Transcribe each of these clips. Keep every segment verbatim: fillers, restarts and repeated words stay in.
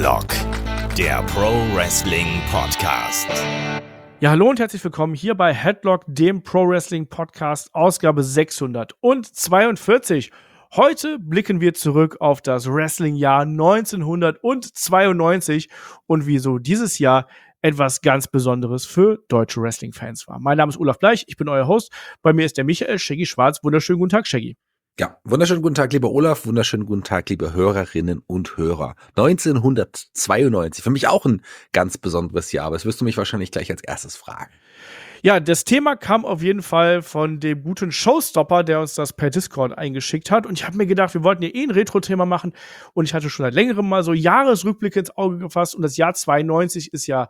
Headlock, der Pro Wrestling Podcast. Ja, hallo und herzlich willkommen hier bei Headlock, dem Pro Wrestling Podcast, Ausgabe sechshundertzweiundvierzig. Heute blicken wir zurück auf das Wrestling-Jahr neunzehnhundertzweiundneunzig und wieso dieses Jahr etwas ganz Besonderes für deutsche Wrestling-Fans war. Mein Name ist Olaf Bleich, ich bin euer Host. Bei mir ist der Michael Shaggy Schwarz. Wunderschönen guten Tag, Shaggy. Ja, wunderschönen guten Tag, lieber Olaf, wunderschönen guten Tag, liebe Hörerinnen und Hörer. neunzehnhundertzweiundneunzig, für mich auch ein ganz besonderes Jahr, aber das wirst du mich wahrscheinlich gleich als erstes fragen. Ja, das Thema kam auf jeden Fall von dem guten Showstopper, der uns das per Discord eingeschickt hat. Und ich habe mir gedacht, wir wollten ja eh ein Retro-Thema machen. Und ich hatte schon seit längerem mal so Jahresrückblicke ins Auge gefasst. Und das Jahr zweiundneunzig ist ja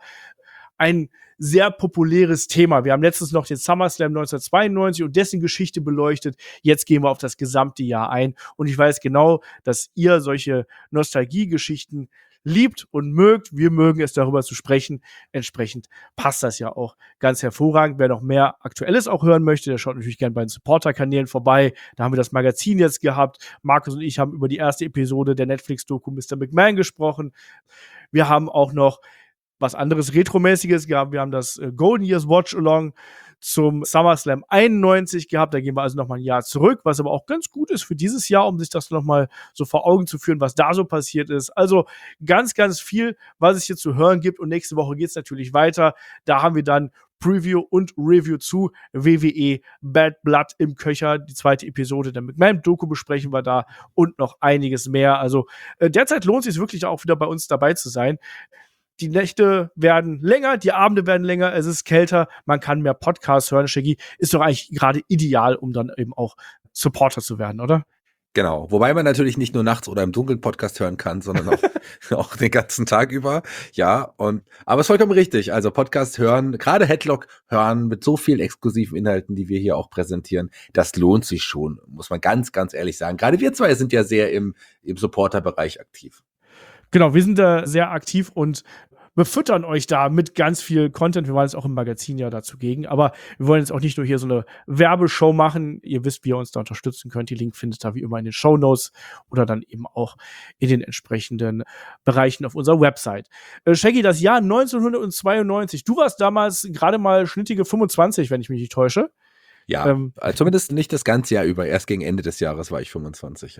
ein sehr populäres Thema. Wir haben letztens noch den SummerSlam neunzehnhundertzweiundneunzig und dessen Geschichte beleuchtet. Jetzt gehen wir auf das gesamte Jahr ein. Und ich weiß genau, dass ihr solche Nostalgie-Geschichten liebt und mögt. Wir mögen es, darüber zu sprechen. Entsprechend passt das ja auch ganz hervorragend. Wer noch mehr Aktuelles auch hören möchte, der schaut natürlich gerne bei den Supporter-Kanälen vorbei. Da haben wir das Magazin jetzt gehabt. Markus und ich haben über die erste Episode der Netflix-Doku Mister McMahon gesprochen. Wir haben auch noch was anderes Retromäßiges gehabt. Wir haben das äh, Golden Years Watch-Along zum SummerSlam einundneunzig gehabt. Da gehen wir also noch mal ein Jahr zurück, was aber auch ganz gut ist für dieses Jahr, um sich das noch mal so vor Augen zu führen, was da so passiert ist. Also ganz, ganz viel, was es hier zu hören gibt. Und nächste Woche geht es natürlich weiter. Da haben wir dann Preview und Review zu W W E Bad Blood im Köcher. Die zweite Episode der McMahon-Doku besprechen wir da und noch einiges mehr. Also äh, derzeit lohnt es sich wirklich auch wieder bei uns dabei zu sein. Die Nächte werden länger, die Abende werden länger, es ist kälter, man kann mehr Podcasts hören. Shaggy, ist doch eigentlich gerade ideal, um dann eben auch Supporter zu werden, oder? Genau, wobei man natürlich nicht nur nachts oder im Dunkeln Podcast hören kann, sondern auch, auch den ganzen Tag über. Ja, und aber es ist vollkommen richtig. Also Podcast hören, gerade Headlock hören mit so vielen exklusiven Inhalten, die wir hier auch präsentieren, das lohnt sich schon, muss man ganz, ganz ehrlich sagen. Gerade wir zwei sind ja sehr im, im Supporter-Bereich aktiv. Genau, wir sind da sehr aktiv und befüttern euch da mit ganz viel Content. Wir waren jetzt auch im Magazin ja dazu gegen, aber wir wollen jetzt auch nicht nur hier so eine Werbeshow machen. Ihr wisst, wie ihr uns da unterstützen könnt. Die Link findet ihr wie immer in den Shownotes oder dann eben auch in den entsprechenden Bereichen auf unserer Website. Äh, Shaggy, das Jahr neunzehnhundertzweiundneunzig. Du warst damals gerade mal schnittige fünfundzwanzig, wenn ich mich nicht täusche. Ja, ähm, zumindest nicht das ganze Jahr über. Erst gegen Ende des Jahres war ich fünfundzwanzig.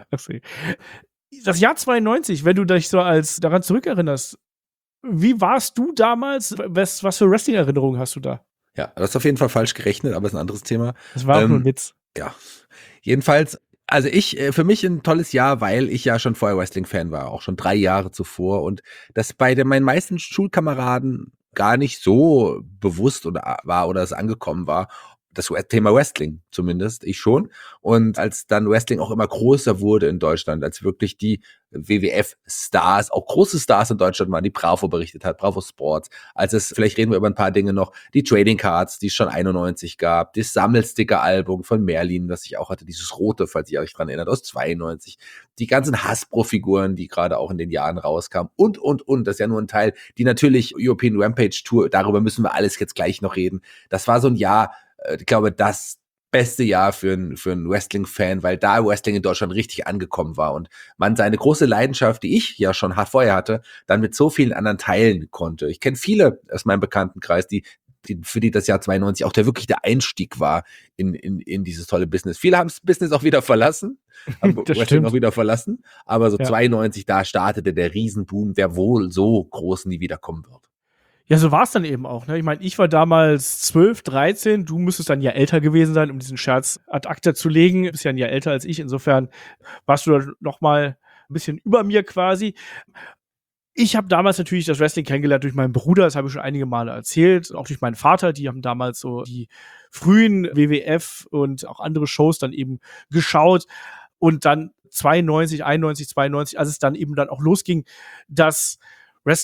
Das Jahr zweiundneunzig, wenn du dich so als daran zurückerinnerst, wie warst du damals? Was, was für Wrestling-Erinnerungen hast du da? Ja, das ist auf jeden Fall falsch gerechnet, aber ist ein anderes Thema. Das war auch ähm, nur ein Witz. Ja, jedenfalls, also ich, für mich ein tolles Jahr, weil ich ja schon vorher Wrestling-Fan war, auch schon drei Jahre zuvor und das bei den, meinen meisten Schulkameraden gar nicht so bewusst oder war oder es angekommen war. Das Thema Wrestling zumindest, ich schon. Und als dann Wrestling auch immer größer wurde in Deutschland, als wirklich die W W F-Stars, auch große Stars in Deutschland waren, die Bravo berichtet hat, Bravo Sports, als es, vielleicht reden wir über ein paar Dinge noch, die Trading Cards, die es schon einundneunzig gab, das Sammelsticker-Album von Merlin, das ich auch hatte, dieses rote, falls ihr euch dran erinnert, aus zweiundneunzig, die ganzen Hasbro-Figuren, die gerade auch in den Jahren rauskamen und, und, und, das ist ja nur ein Teil, die natürlich European Rampage Tour, darüber müssen wir alles jetzt gleich noch reden. Das war so ein Jahr, ich glaube, das beste Jahr für einen für einen Wrestling-Fan, weil da Wrestling in Deutschland richtig angekommen war und man seine große Leidenschaft, die ich ja schon vorher hatte, dann mit so vielen anderen teilen konnte. Ich kenne viele aus meinem Bekanntenkreis, die, die für die das Jahr zweiundneunzig auch der wirklich der Einstieg war in in in dieses tolle Business. Viele haben das Business auch wieder verlassen, haben Wrestling stimmt. auch wieder verlassen, aber so Ja. zweiundneunzig, da startete der Riesenboom, der wohl so groß nie wiederkommen wird. Ja, so war es dann eben auch. Ne? Ich meine, ich war damals zwölf, dreizehn. Du müsstest dann ja älter gewesen sein, um diesen Scherz ad acta zu legen. Du bist ja ein Jahr älter als ich. Insofern warst du da noch mal ein bisschen über mir quasi. Ich habe damals natürlich das Wrestling kennengelernt durch meinen Bruder. Das habe ich schon einige Male erzählt. Auch durch meinen Vater. Die haben damals so die frühen W W F und auch andere Shows dann eben geschaut. Und dann zweiundneunzig, einundneunzig, zweiundneunzig, als es dann eben dann auch losging, dass Wrestling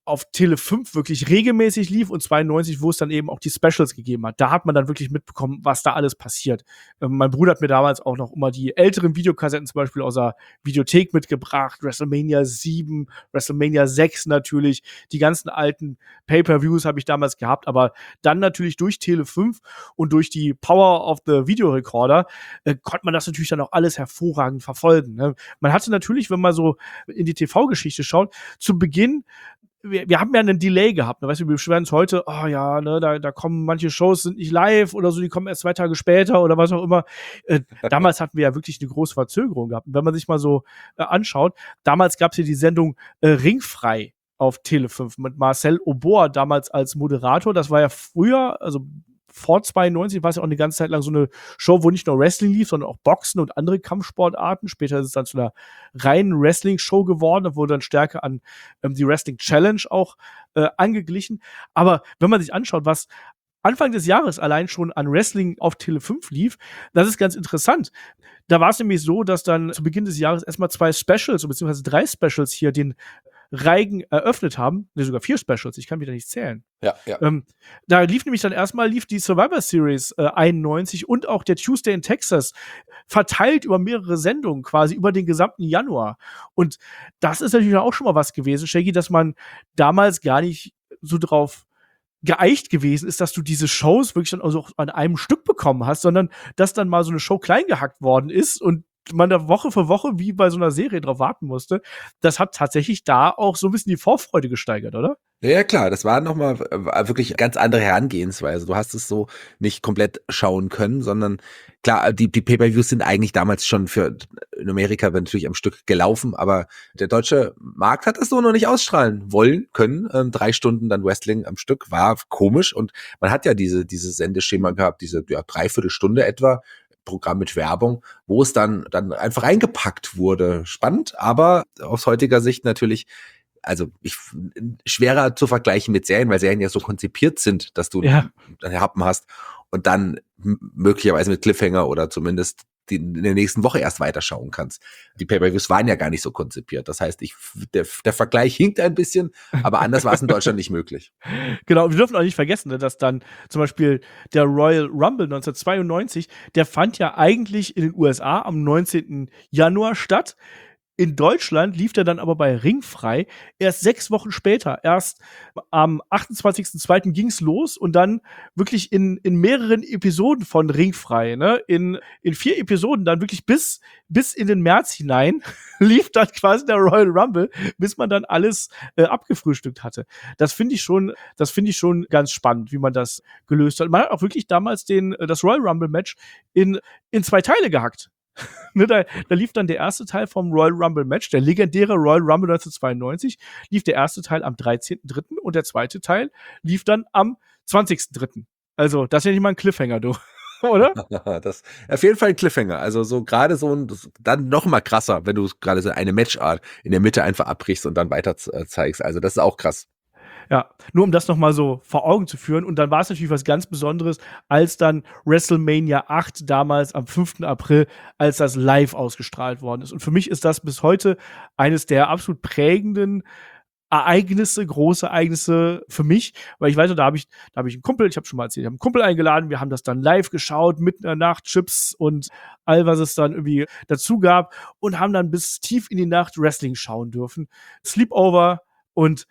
auf Tele fünf wirklich regelmäßig lief und zweiundneunzig, wo es dann eben auch die Specials gegeben hat. Da hat man dann wirklich mitbekommen, was da alles passiert. Ähm, mein Bruder hat mir damals auch noch immer die älteren Videokassetten zum Beispiel aus der Videothek mitgebracht. WrestleMania sieben, WrestleMania sechs natürlich. Die ganzen alten Pay-Per-Views habe ich damals gehabt, aber dann natürlich durch Tele fünf und durch die Power of the Videorecorder äh, konnte man das natürlich dann auch alles hervorragend verfolgen. Ne? Man hatte natürlich, wenn man so in die T V-Geschichte schaut, zu Beginn Wir, wir haben ja einen Delay gehabt, ne? Weißt du, wir beschweren uns heute, oh ja, ne, da, da kommen manche Shows sind nicht live oder so, die kommen erst zwei Tage später oder was auch immer. Äh, damals hatten wir ja wirklich eine große Verzögerung gehabt. Und wenn man sich mal so äh, anschaut, damals gab es ja die Sendung äh, Ringfrei auf Tele fünf mit Marcel Oboa damals als Moderator. Das war ja früher, also vor zweiundneunzig war es ja auch eine ganze Zeit lang so eine Show, wo nicht nur Wrestling lief, sondern auch Boxen und andere Kampfsportarten. Später ist es dann zu einer reinen Wrestling-Show geworden und wurde dann stärker an ähm, die Wrestling-Challenge auch äh, angeglichen. Aber wenn man sich anschaut, was Anfang des Jahres allein schon an Wrestling auf Tele fünf lief, das ist ganz interessant. Da war es nämlich so, dass dann zu Beginn des Jahres erstmal zwei Specials, beziehungsweise drei Specials hier den Reigen eröffnet haben, ne, sogar vier Specials, ich kann wieder nicht zählen. Ja, ja. Ähm, da lief nämlich dann erstmal lief die Survivor Series äh, einundneunzig und auch der Tuesday in Texas verteilt über mehrere Sendungen quasi über den gesamten Januar. Und das ist natürlich auch schon mal was gewesen, Shaggy, dass man damals gar nicht so drauf geeicht gewesen ist, dass du diese Shows wirklich dann also auch an einem Stück bekommen hast, sondern dass dann mal so eine Show klein gehackt worden ist und man da Woche für Woche wie bei so einer Serie drauf warten musste. Das hat tatsächlich da auch so ein bisschen die Vorfreude gesteigert, oder? Ja, klar, das war nochmal wirklich ganz andere Herangehensweise. Du hast es so nicht komplett schauen können, sondern klar, die, die Pay-Per-Views sind eigentlich damals schon für in Amerika natürlich am Stück gelaufen, aber der deutsche Markt hat das so noch nicht ausstrahlen wollen können. Ähm, drei Stunden dann Wrestling am Stück war komisch und man hat ja diese, diese Sendeschema gehabt, diese ja, Dreiviertelstunde etwa, Programm mit Werbung, wo es dann, dann einfach eingepackt wurde. Spannend, aber aus heutiger Sicht natürlich, also ich, schwerer zu vergleichen mit Serien, weil Serien ja so konzipiert sind, dass du ja. einen Happen hast und dann m- möglicherweise mit Cliffhanger oder zumindest die in der nächsten Woche erst weiterschauen kannst. Die Pay-Per-Views waren ja gar nicht so konzipiert. Das heißt, ich, der, der Vergleich hinkt ein bisschen, aber anders war es in Deutschland nicht möglich. Genau, wir dürfen auch nicht vergessen, ne, dass dann zum Beispiel der Royal Rumble neunzehnhundertzweiundneunzig, der fand ja eigentlich in den U S A am neunzehnten Januar statt. In Deutschland lief der dann aber bei Ringfrei erst sechs Wochen später. Erst am achtundzwanzigsten zweiten ging's los und dann wirklich in, in mehreren Episoden von Ringfrei, ne, in, in vier Episoden dann wirklich bis, bis in den März hinein lief dann quasi der Royal Rumble, bis man dann alles äh, abgefrühstückt hatte. Das finde ich schon, das finde ich schon ganz spannend, wie man das gelöst hat. Man hat auch wirklich damals den, das Royal Rumble Match in, in zwei Teile gehackt. Ne, da, da lief dann der erste Teil vom Royal Rumble Match, der legendäre Royal Rumble neunzehnhundertzweiundneunzig, lief der erste Teil am dreizehnten dritten und der zweite Teil lief dann am zwanzigsten dritten Also, das ist ja nicht mal ein Cliffhanger, du. Oder? Das auf jeden Fall ein Cliffhanger. Also so gerade so ein, dann noch mal krasser, wenn du gerade so eine Matchart in der Mitte einfach abbrichst und dann weiter zeigst. Also das ist auch krass. Ja, nur um das noch mal so vor Augen zu führen. Und dann war es natürlich was ganz Besonderes, als dann WrestleMania acht damals am fünften April, als das live ausgestrahlt worden ist. Und für mich ist das bis heute eines der absolut prägenden Ereignisse, große Ereignisse für mich, weil ich weiß, da habe ich, da habe ich einen Kumpel, ich habe schon mal erzählt, ich habe einen Kumpel eingeladen, wir haben das dann live geschaut, mitten in der Nacht, Chips und all, was es dann irgendwie dazu gab und haben dann bis tief in die Nacht Wrestling schauen dürfen. Sleepover und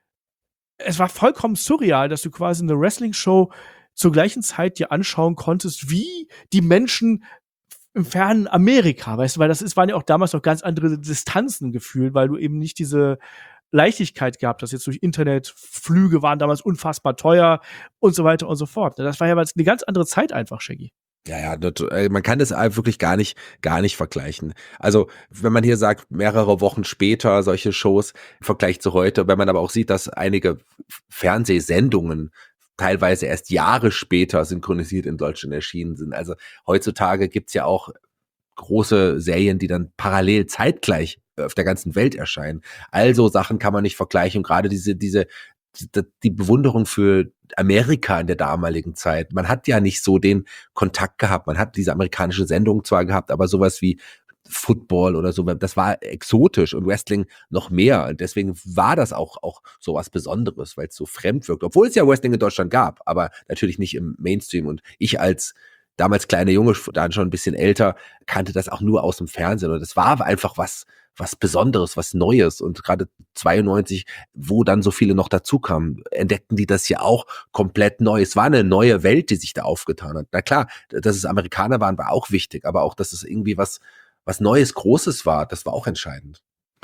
es war vollkommen surreal, dass du quasi eine Wrestling-Show zur gleichen Zeit dir anschauen konntest, wie die Menschen im fernen Amerika, weißt du, weil das ist, waren ja auch damals noch ganz andere Distanzen gefühlt, weil du eben nicht diese Leichtigkeit gehabt hast, jetzt durch Internet, Flüge waren damals unfassbar teuer und so weiter und so fort. Das war ja eine ganz andere Zeit einfach, Shaggy. Ja, ja, das, äh, man kann das wirklich gar nicht, gar nicht vergleichen. Also, wenn man hier sagt, mehrere Wochen später solche Shows im Vergleich zu heute, wenn man aber auch sieht, dass einige Fernsehsendungen teilweise erst Jahre später synchronisiert in Deutschland erschienen sind. Also, heutzutage gibt's ja auch große Serien, die dann parallel zeitgleich auf der ganzen Welt erscheinen. Also Sachen kann man nicht vergleichen. Und gerade diese, diese, die Bewunderung für Amerika in der damaligen Zeit. Man hat ja nicht so den Kontakt gehabt. Man hat diese amerikanische Sendung zwar gehabt, aber sowas wie Football oder so, das war exotisch und Wrestling noch mehr. Und deswegen war das auch, auch so was Besonderes, weil es so fremd wirkt. Obwohl es ja Wrestling in Deutschland gab, aber natürlich nicht im Mainstream. Und ich als damals kleiner Junge, dann schon ein bisschen älter, kannte das auch nur aus dem Fernsehen. Und es war einfach was, was Besonderes, was Neues. Und gerade zweiundneunzig, wo dann so viele noch dazu kamen, entdeckten die das ja auch komplett neu. Es war eine neue Welt, die sich da aufgetan hat. Na klar, dass es Amerikaner waren, war auch wichtig, aber auch, dass es irgendwie was, was Neues, Großes war, das war auch entscheidend.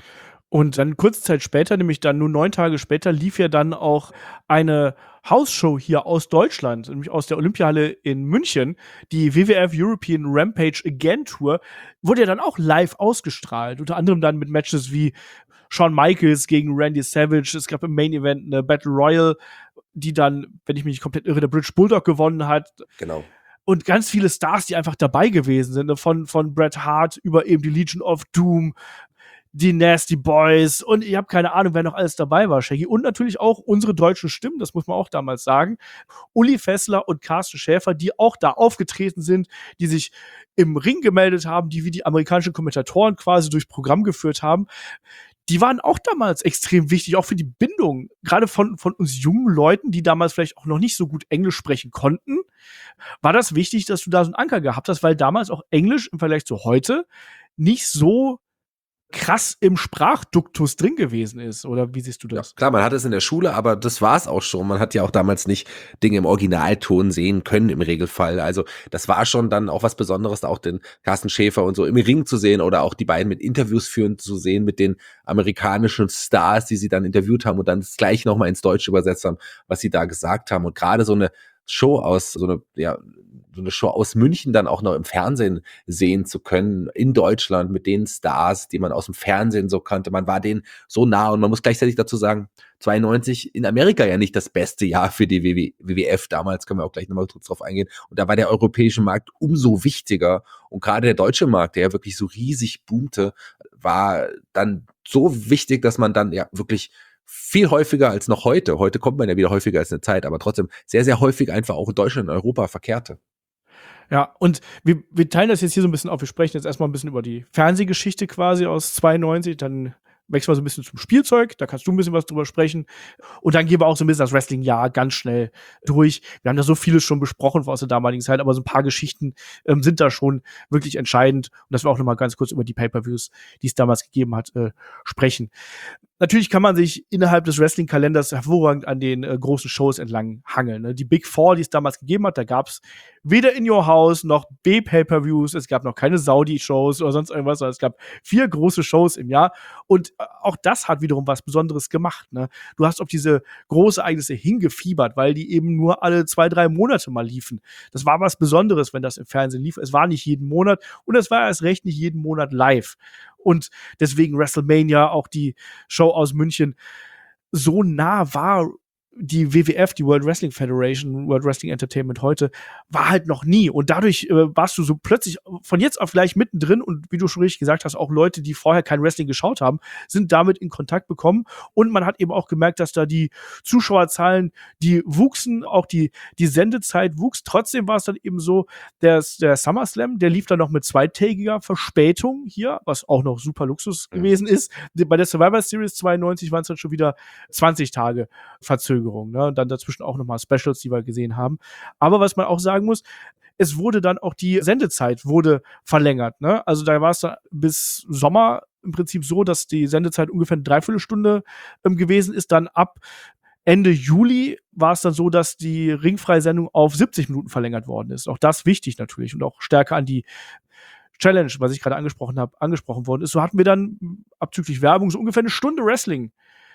Und dann kurze Zeit später, nämlich dann nur neun Tage später, lief ja dann auch eine Hausshow hier aus Deutschland, nämlich aus der Olympiahalle in München. Die W W F European Rampage Again Tour wurde ja dann auch live ausgestrahlt. Unter anderem dann mit Matches wie Shawn Michaels gegen Randy Savage. Es gab im Main Event eine Battle Royal, die dann, wenn ich mich nicht komplett irre, der British Bulldog gewonnen hat. Genau. Und ganz viele Stars, die einfach dabei gewesen sind, von, von Bret Hart über eben die Legion of Doom, die Nasty Boys und ich habe keine Ahnung, wer noch alles dabei war, Shaggy. Und natürlich auch unsere deutschen Stimmen, das muss man auch damals sagen. Uli Fessler und Carsten Schäfer, die auch da aufgetreten sind, die sich im Ring gemeldet haben, die wie die amerikanischen Kommentatoren quasi durchs Programm geführt haben. Die waren auch damals extrem wichtig, auch für die Bindung, gerade von, von uns jungen Leuten, die damals vielleicht auch noch nicht so gut Englisch sprechen konnten, war das wichtig, dass du da so einen Anker gehabt hast, weil damals auch Englisch im Vergleich zu heute nicht so krass im Sprachduktus drin gewesen ist, oder wie siehst du das? Ja, klar, man hat es in der Schule, aber das war es auch schon. Man hat ja auch damals nicht Dinge im Originalton sehen können im Regelfall. Also das war schon dann auch was Besonderes, auch den Carsten Schäfer und so im Ring zu sehen oder auch die beiden mit Interviews führen zu sehen mit den amerikanischen Stars, die sie dann interviewt haben und dann das gleich nochmal ins Deutsche übersetzt haben, was sie da gesagt haben. Und gerade so eine Show aus, so eine, ja, so eine Show aus München dann auch noch im Fernsehen sehen zu können, in Deutschland mit den Stars, die man aus dem Fernsehen so kannte. Man war denen so nah und man muss gleichzeitig dazu sagen, zweiundneunzig in Amerika ja nicht das beste Jahr für die W W F damals, können wir auch gleich nochmal drauf eingehen. Und da war der europäische Markt umso wichtiger und gerade der deutsche Markt, der ja wirklich so riesig boomte, war dann so wichtig, dass man dann ja wirklich viel häufiger als noch heute. Heute kommt man ja wieder häufiger als eine Zeit, aber trotzdem sehr, sehr häufig einfach auch in Deutschland und Europa verkehrte. Ja, und wir, wir teilen das jetzt hier so ein bisschen auf. Wir sprechen jetzt erstmal ein bisschen über die Fernsehgeschichte quasi aus zweiundneunzig, dann wechseln wir so ein bisschen zum Spielzeug, da kannst du ein bisschen was drüber sprechen. Und dann gehen wir auch so ein bisschen das Wrestling-Jahr ganz schnell durch. Wir haben da so vieles schon besprochen aus der damaligen Zeit, aber so ein paar Geschichten ähm, sind da schon wirklich entscheidend. Und dass wir auch noch mal ganz kurz über die Pay-Per-Views, die es damals gegeben hat, äh, sprechen. Natürlich kann man sich innerhalb des Wrestling-Kalenders hervorragend an den äh, großen Shows entlang hangeln. Ne? Die Big Four, die es damals gegeben hat, da gab's weder In Your House noch B-Pay-Per-Views, es gab noch keine Saudi-Shows oder sonst irgendwas, sondern es gab vier große Shows im Jahr. Und äh, auch das hat wiederum was Besonderes gemacht. Ne? Du hast auf diese Großereignisse hingefiebert, weil die eben nur alle zwei, drei Monate mal liefen. Das war was Besonderes, wenn das im Fernsehen lief. Es war nicht jeden Monat und es war erst recht nicht jeden Monat live. Und deswegen WrestleMania, auch die Show aus München, so nah war die W W F, die World Wrestling Federation, World Wrestling Entertainment heute, war halt noch nie. Und dadurch äh, warst du so plötzlich von jetzt auf gleich mittendrin und wie du schon richtig gesagt hast, auch Leute, die vorher kein Wrestling geschaut haben, sind damit in Kontakt bekommen. Und man hat eben auch gemerkt, dass da die Zuschauerzahlen, die wuchsen, auch die, die Sendezeit wuchs. Trotzdem war es dann eben so, der, der SummerSlam, der lief dann noch mit zweitägiger Verspätung hier, was auch noch super Luxus ja. gewesen ist. Bei der Survivor Series zweiundneunzig waren es dann schon wieder zwanzig Tage Verzögerung. Ne? Und dann dazwischen auch nochmal Specials, die wir gesehen haben. Aber was man auch sagen muss, es wurde dann auch die Sendezeit wurde verlängert. Ne? Also da war es dann bis Sommer im Prinzip so, dass die Sendezeit ungefähr eine Dreiviertelstunde ähm, gewesen ist. Dann ab Ende Juli war es dann so, dass die Ringfreisendung auf siebzig Minuten verlängert worden ist. Auch das wichtig natürlich und auch stärker an die Challenge, was ich gerade angesprochen habe, angesprochen worden ist. So hatten wir dann abzüglich Werbung so ungefähr eine Stunde Wrestling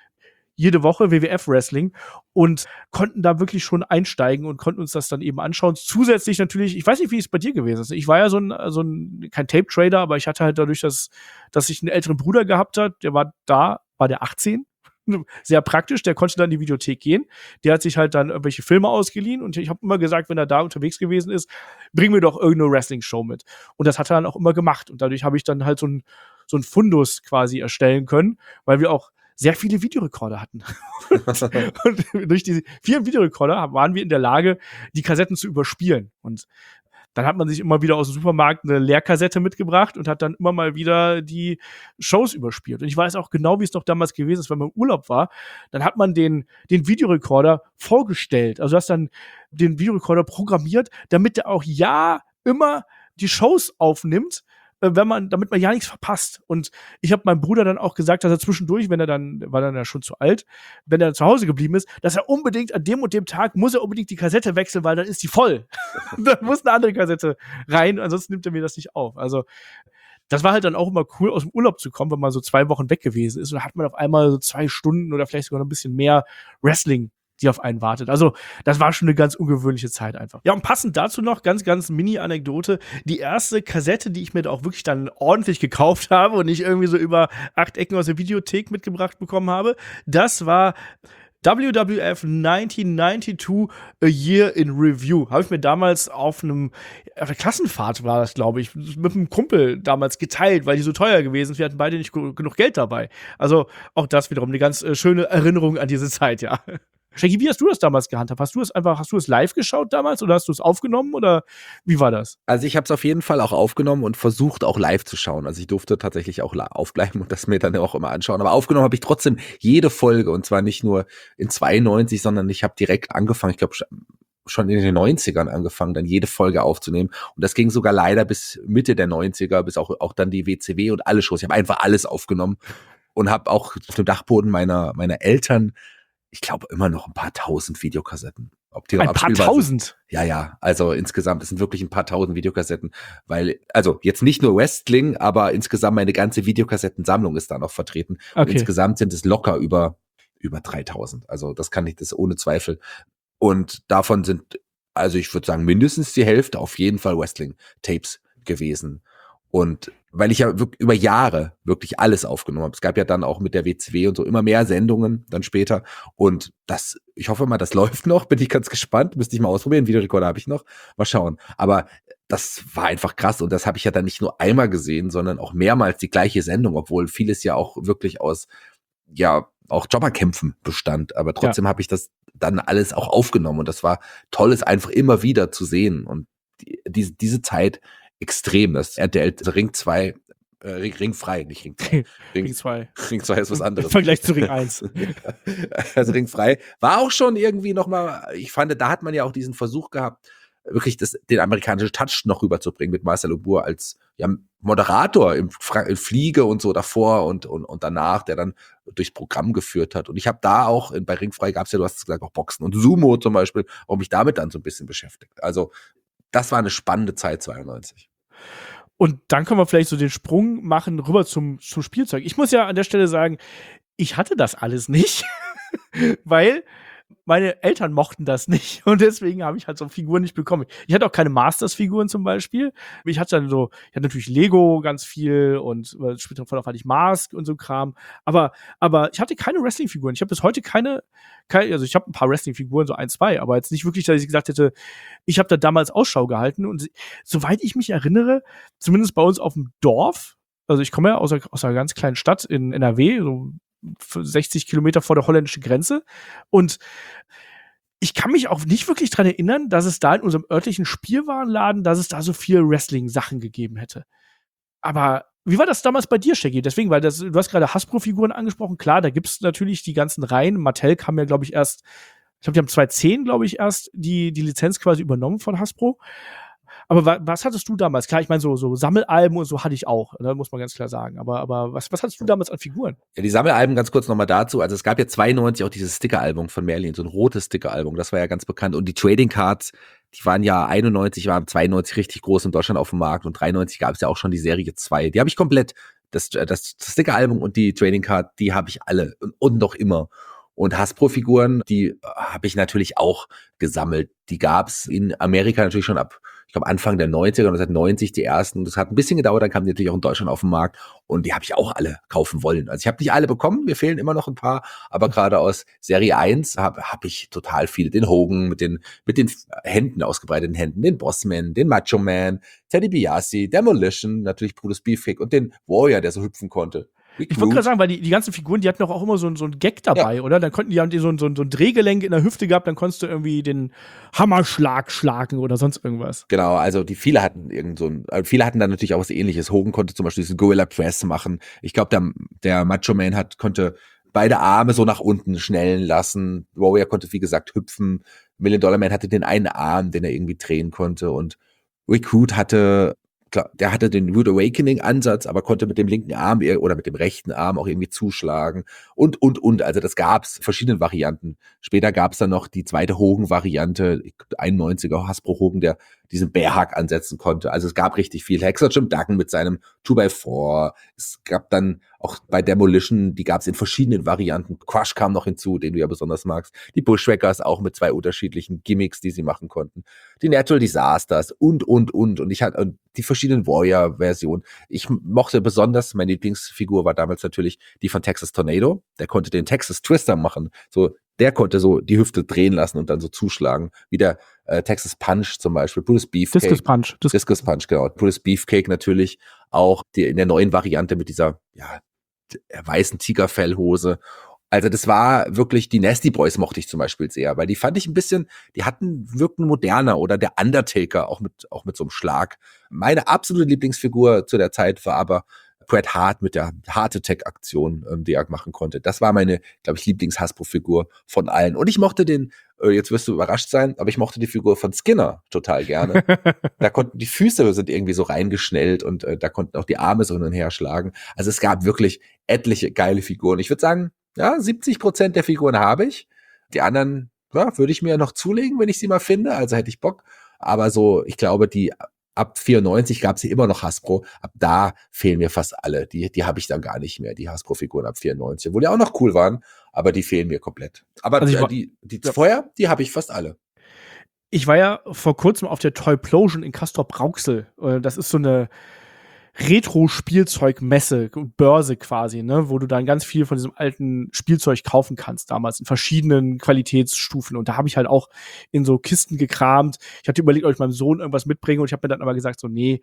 jede Woche, W W F Wrestling, und konnten da wirklich schon einsteigen und konnten uns das dann eben anschauen. Zusätzlich natürlich, ich weiß nicht, wie es bei dir gewesen ist. Ich war ja so ein, so ein kein Tape-Trader, aber ich hatte halt dadurch, dass, dass ich einen älteren Bruder gehabt hat, der war da, war der achtzehn. Sehr praktisch, der konnte dann in die Videothek gehen. Der hat sich halt dann irgendwelche Filme ausgeliehen und ich habe immer gesagt, wenn er da unterwegs gewesen ist, bring mir doch irgendeine Wrestling-Show mit. Und das hat er dann auch immer gemacht. Und dadurch habe ich dann halt so ein, so ein Fundus quasi erstellen können, weil wir auch sehr viele Videorekorder hatten. und, und durch diese vielen Videorekorder waren wir in der Lage, die Kassetten zu überspielen. Und dann hat man sich immer wieder aus dem Supermarkt eine Leerkassette mitgebracht und hat dann immer mal wieder die Shows überspielt. Und ich weiß auch genau, wie es doch damals gewesen ist, wenn man im Urlaub war. Dann hat man den, den Videorekorder vorgestellt. Also du hast dann den Videorekorder programmiert, damit der auch ja immer die Shows aufnimmt, wenn man, damit man ja nichts verpasst. Und ich habe meinem Bruder dann auch gesagt, dass er zwischendurch, wenn er dann, war dann ja schon zu alt, wenn er zu Hause geblieben ist, dass er unbedingt an dem und dem Tag muss er unbedingt die Kassette wechseln, weil dann ist die voll. Dann muss eine andere Kassette rein, ansonsten nimmt er mir das nicht auf. Also das war halt dann auch immer cool, aus dem Urlaub zu kommen, wenn man so zwei Wochen weg gewesen ist und dann hat man auf einmal so zwei Stunden oder vielleicht sogar noch ein bisschen mehr Wrestling, die auf einen wartet. Also, das war schon eine ganz ungewöhnliche Zeit einfach. Ja, und passend dazu noch, ganz, ganz Mini-Anekdote, die erste Kassette, die ich mir da auch wirklich dann ordentlich gekauft habe und nicht irgendwie so über acht Ecken aus der Videothek mitgebracht bekommen habe, das war W W F neunzehnhundertneunundneunzig, A Year in Review. Habe ich mir damals auf einem, auf der Klassenfahrt war das, glaube ich, mit einem Kumpel damals geteilt, weil die so teuer gewesen sind. Wir hatten beide nicht genug Geld dabei. Also, auch das wiederum eine ganz äh, schöne Erinnerung an diese Zeit, ja. Shaggy, wie hast du das damals gehandhabt? Hast du es einfach, hast du es live geschaut damals oder hast du es aufgenommen oder wie war das? Also ich habe es auf jeden Fall auch aufgenommen und versucht auch live zu schauen. Also ich durfte tatsächlich auch aufbleiben und das mir dann auch immer anschauen. Aber aufgenommen habe ich trotzdem jede Folge und zwar nicht nur in zweiundneunzig, sondern ich habe direkt angefangen, ich glaube schon in den neunzigern angefangen, dann jede Folge aufzunehmen. Und das ging sogar leider bis Mitte der neunziger, bis auch, auch dann die W C W und alle Shows. Ich habe einfach alles aufgenommen und habe auch auf dem Dachboden meiner, meiner Eltern, ich glaube, immer noch ein paar tausend Videokassetten. Ob die ein paar tausend? Sind. Ja, ja, also insgesamt, es sind wirklich ein paar tausend Videokassetten, weil, also jetzt nicht nur Wrestling, aber insgesamt meine ganze Videokassettensammlung ist da noch vertreten. Okay. Und insgesamt sind es locker über, über dreitausend. Also das kann ich, das ohne Zweifel. Und davon sind, also ich würde sagen, mindestens die Hälfte auf jeden Fall Wrestling-Tapes gewesen. Und weil ich ja wirklich über Jahre wirklich alles aufgenommen habe. Es gab ja dann auch mit der W C W und so immer mehr Sendungen dann später. Und das, ich hoffe mal, das läuft noch. Bin ich ganz gespannt. Müsste ich mal ausprobieren. Videorekorder habe ich noch. Mal schauen. Aber das war einfach krass. Und das habe ich ja dann nicht nur einmal gesehen, sondern auch mehrmals die gleiche Sendung, obwohl vieles ja auch wirklich aus, ja, auch Jobberkämpfen bestand. Aber trotzdem ja. habe ich das dann alles auch aufgenommen. Und das war toll, es einfach immer wieder zu sehen. Und die, diese, diese Zeit extrem, das R T L Ring zwei, äh, Ring, Ring frei, nicht Ring zwei. Ring zwei. Ring zwei ist was anderes. Im Vergleich zu Ring eins. Also Ring frei war auch schon irgendwie nochmal, ich fand, da hat man ja auch diesen Versuch gehabt, wirklich das, den amerikanischen Touch noch rüberzubringen mit Marcel Obur als ja, Moderator im, im Fliege und so davor und, und, und danach, der dann durchs Programm geführt hat. Und ich habe da auch, in, bei Ring frei gab es ja, du hast es gesagt, auch Boxen und Sumo zum Beispiel, auch mich damit dann so ein bisschen beschäftigt. Also das war eine spannende Zeit, zweiundneunzig. Und dann können wir vielleicht so den Sprung machen rüber zum, zum Spielzeug. Ich muss ja an der Stelle sagen, ich hatte das alles nicht, weil meine Eltern mochten das nicht und deswegen habe ich halt so Figuren nicht bekommen. Ich hatte auch keine Masters-Figuren zum Beispiel. Ich hatte dann so, ich hatte natürlich Lego ganz viel und später hatte ich Mask und so Kram. Aber, aber ich hatte keine Wrestling-Figuren. Ich habe bis heute keine, keine, also ich habe ein paar Wrestling-Figuren, so ein, zwei, aber jetzt nicht wirklich, dass ich gesagt hätte, ich habe da damals Ausschau gehalten und soweit ich mich erinnere, zumindest bei uns auf dem Dorf, also ich komme ja aus einer, aus einer ganz kleinen Stadt in N R W, so sechzig Kilometer vor der holländischen Grenze. Und ich kann mich auch nicht wirklich dran erinnern, dass es da in unserem örtlichen Spielwarenladen, dass es da so viel Wrestling-Sachen gegeben hätte. Aber wie war das damals bei dir, Shaggy? Deswegen, weil das, du hast gerade Hasbro-Figuren angesprochen. Klar, da gibt's natürlich die ganzen Reihen. Mattel kam ja, glaube ich, erst, ich glaube, die haben zwanzig zehn, glaube ich, erst die, die Lizenz quasi übernommen von Hasbro. Aber wa- was hattest du damals? Klar, ich meine, so, so Sammelalben und so hatte ich auch, ne, muss man ganz klar sagen. Aber, aber was, was hattest du damals an Figuren? Ja, die Sammelalben ganz kurz nochmal dazu. Also es gab ja zweiundneunzig auch dieses Sticker-Album von Merlin, so ein rotes Sticker-Album, das war ja ganz bekannt. Und die Trading Cards, die waren ja einundneunzig, waren zweiundneunzig richtig groß in Deutschland auf dem Markt und dreiundneunzig gab es ja auch schon die Serie zwei. Die habe ich komplett, das, das Sticker-Album und die Trading Card, die habe ich alle und, und noch immer. Und Hasbro-Figuren, die habe ich natürlich auch gesammelt. Die gab's in Amerika natürlich schon ab, ich glaube, Anfang der neunziger, neunzehnhundertneunzig die ersten. Das hat ein bisschen gedauert, dann kamen die natürlich auch in Deutschland auf den Markt. Und die habe ich auch alle kaufen wollen. Also ich habe nicht alle bekommen, mir fehlen immer noch ein paar. Aber gerade aus Serie eins habe hab ich total viele. Den Hogan mit den, mit den Händen, ausgebreiteten Händen, den Bossman, den Macho Man, Teddy Biasi, Demolition, natürlich Brutus Beefcake und den Warrior, der so hüpfen konnte. Rick Ich wollte Rude. gerade sagen, weil die, die ganzen Figuren, die hatten doch auch immer so, ein- so einen Gag dabei, oder? Dann konnten die haben die so, ein- so, ein- so ein Drehgelenk in der Hüfte gehabt, dann konntest du irgendwie den Hammerschlag schlagen oder sonst irgendwas. Genau, also die viele hatten irgend so ein, äh, viele hatten dann natürlich auch was Ähnliches. Hogan konnte zum Beispiel diesen Gorilla Press machen. Ich glaube, der, der Macho Man hat, konnte beide Arme so nach unten schnellen lassen. Warrior konnte, wie gesagt, hüpfen. Million Dollar Man hatte den einen Arm, den er irgendwie drehen konnte. Und Rick Rude hatte, klar, der hatte den Rude Awakening Ansatz, aber konnte mit dem linken Arm ir- oder mit dem rechten Arm auch irgendwie zuschlagen. Und, und, und. Also das gab's verschiedene Varianten. Später gab's dann noch die zweite Hogan-Variante, einundneunziger Hasbro Hogan, der diesen Bearhack ansetzen konnte. Also es gab richtig viel. Hexer Jim Duggan mit seinem two by four. Es gab dann auch bei Demolition, die gab es in verschiedenen Varianten. Crush kam noch hinzu, den du ja besonders magst. Die Bushwhackers auch mit zwei unterschiedlichen Gimmicks, die sie machen konnten. Die Natural Disasters und, und, und. Und ich hatte und die verschiedenen Warrior-Versionen. Ich mochte besonders, meine Lieblingsfigur war damals natürlich die von Texas Tornado. Der konnte den Texas Twister machen. So, der konnte so die Hüfte drehen lassen und dann so zuschlagen. Wie der äh, Texas Punch zum Beispiel. Brutus Beefcake. Discus Punch. Dis Discus Punch, genau. Brutus Beefcake natürlich auch die, in der neuen Variante mit dieser, ja, weißen Tigerfellhose. Also das war wirklich, die Nasty Boys mochte ich zum Beispiel sehr, weil die fand ich ein bisschen, die hatten, wirkten moderner, oder der Undertaker auch mit, auch mit so einem Schlag. Meine absolute Lieblingsfigur zu der Zeit war aber Bret Hart mit der Heart Attack Aktion, ähm, die er machen konnte. Das war meine, glaube ich, Lieblings-Hasbro-Figur von allen. Und ich mochte den, äh, jetzt wirst du überrascht sein, aber ich mochte die Figur von Skinner total gerne. Da konnten die Füße sind irgendwie so reingeschnellt und äh, da konnten auch die Arme so hin und her schlagen. Also es gab wirklich etliche geile Figuren. Ich würde sagen, ja, siebzig Prozent der Figuren habe ich. Die anderen, ja, würde ich mir noch zulegen, wenn ich sie mal finde. Also hätte ich Bock. Aber so, ich glaube, die ab vierundneunzig gab es hier immer noch Hasbro. Ab da fehlen mir fast alle. Die, die habe ich dann gar nicht mehr, die Hasbro-Figuren ab vierundneunzig. Obwohl die auch noch cool waren, aber die fehlen mir komplett. Aber Also ich äh, war- die, die ja. vorher, die habe ich fast alle. Ich war ja vor kurzem auf der Toyplosion in Castrop-Rauxel. Äh, Das ist so eine Retro-Spielzeugmesse, Börse quasi, ne, wo du dann ganz viel von diesem alten Spielzeug kaufen kannst, damals in verschiedenen Qualitätsstufen. Und da habe ich halt auch in so Kisten gekramt. Ich hatte überlegt, ob ich meinem Sohn irgendwas mitbringe, und ich habe mir dann aber gesagt, so, nee,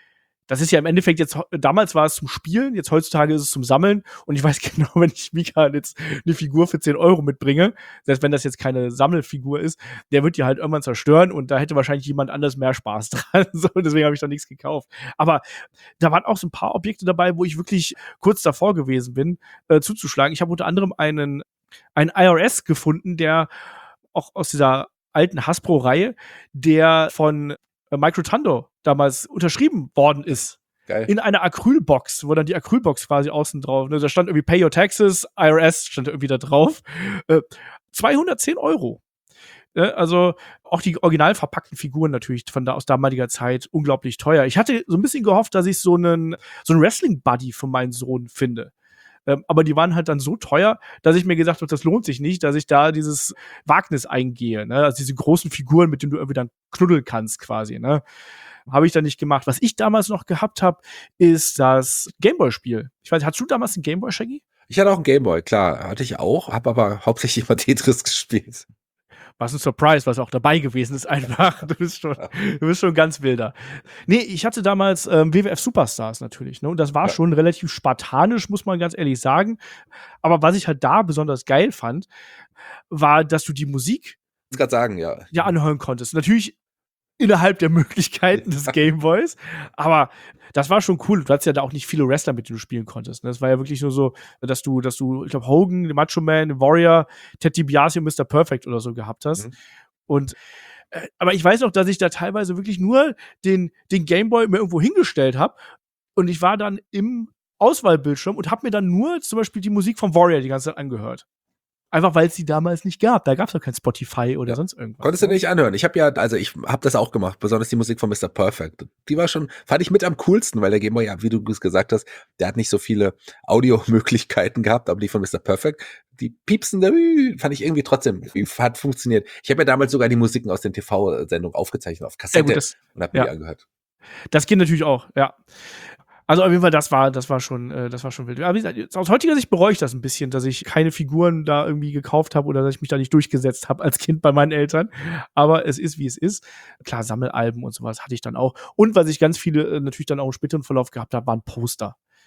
das ist ja im Endeffekt jetzt, damals war es zum Spielen, jetzt heutzutage ist es zum Sammeln. Und ich weiß genau, wenn ich Mika jetzt eine Figur für zehn Euro mitbringe, selbst wenn das jetzt keine Sammelfigur ist, der wird die halt irgendwann zerstören, und da hätte wahrscheinlich jemand anders mehr Spaß dran. So, deswegen habe ich da nichts gekauft. Aber da waren auch so ein paar Objekte dabei, wo ich wirklich kurz davor gewesen bin, äh, zuzuschlagen. Ich habe unter anderem einen, einen I R S gefunden, der auch aus dieser alten Hasbro-Reihe, der von äh, Mike Rotando damals unterschrieben worden ist. Geil. In einer Acrylbox, wo dann die Acrylbox quasi außen drauf, ne, da stand irgendwie Pay Your Taxes, I R S stand da irgendwie da drauf. Äh, zweihundertzehn Euro. Ne, also auch die original verpackten Figuren natürlich von da aus damaliger Zeit unglaublich teuer. Ich hatte so ein bisschen gehofft, dass ich so einen so einen Wrestling-Buddy von meinem Sohn finde. Ähm, aber die waren halt dann so teuer, dass ich mir gesagt habe, das lohnt sich nicht, dass ich da dieses Wagnis eingehe. Ne? Also diese großen Figuren, mit denen du irgendwie dann knuddeln kannst quasi. Ne? Habe ich dann nicht gemacht. Was ich damals noch gehabt habe, ist das Gameboy-Spiel. Ich weiß, hattest du damals ein Gameboy, Shaggy? Ich hatte auch einen Gameboy, klar, hatte ich auch, habe aber hauptsächlich immer Tetris gespielt. Was ein Surprise, was auch dabei gewesen ist einfach. Du bist schon, du bist schon ganz wilder. Nee, ich hatte damals ähm, W W F Superstars natürlich, ne? Und das war Ja. schon relativ spartanisch, muss man ganz ehrlich sagen. Aber was ich halt da besonders geil fand, war, dass du die Musik Ich muss gerade sagen, ja. ja anhören konntest. Natürlich innerhalb der Möglichkeiten des Gameboys, aber das war schon cool. Du hattest ja da auch nicht viele Wrestler, mit denen du spielen konntest. Das war ja wirklich nur so, dass du, dass du, ich glaube, Hogan, Macho Man, Warrior, Ted DiBiase und Mister Perfect oder so gehabt hast. Mhm. Und äh, aber ich weiß noch, dass ich da teilweise wirklich nur den, den Gameboy mir irgendwo hingestellt habe, und ich war dann im Auswahlbildschirm und habe mir dann nur zum Beispiel die Musik von Warrior die ganze Zeit angehört. Einfach weil es die damals nicht gab. Da gab es doch kein Spotify oder Ja. sonst irgendwas. Konntest du nicht anhören. Ich habe ja, also ich habe das auch gemacht, besonders die Musik von Mister Perfect. Die war schon, fand ich mit am coolsten, weil der Gameboy, ja, wie du es gesagt hast, der hat nicht so viele Audiomöglichkeiten gehabt, aber die von Mister Perfect, die piepsen, da, fand ich irgendwie trotzdem, hat funktioniert. Ich habe ja damals sogar die Musiken aus den T V-Sendungen aufgezeichnet auf Ja, Kassette gut, das, und habe mir ja. die angehört. das geht natürlich auch, ja. Also auf jeden Fall, das war, das war schon, äh, das war schon wild. Aber wie gesagt, jetzt aus heutiger Sicht bereue ich das ein bisschen, dass ich keine Figuren da irgendwie gekauft habe oder dass ich mich da nicht durchgesetzt habe als Kind bei meinen Eltern. Aber es ist, wie es ist. Klar, Sammelalben und sowas hatte ich dann auch. Und was ich ganz viele äh, natürlich dann auch im späteren Verlauf gehabt habe, waren Poster.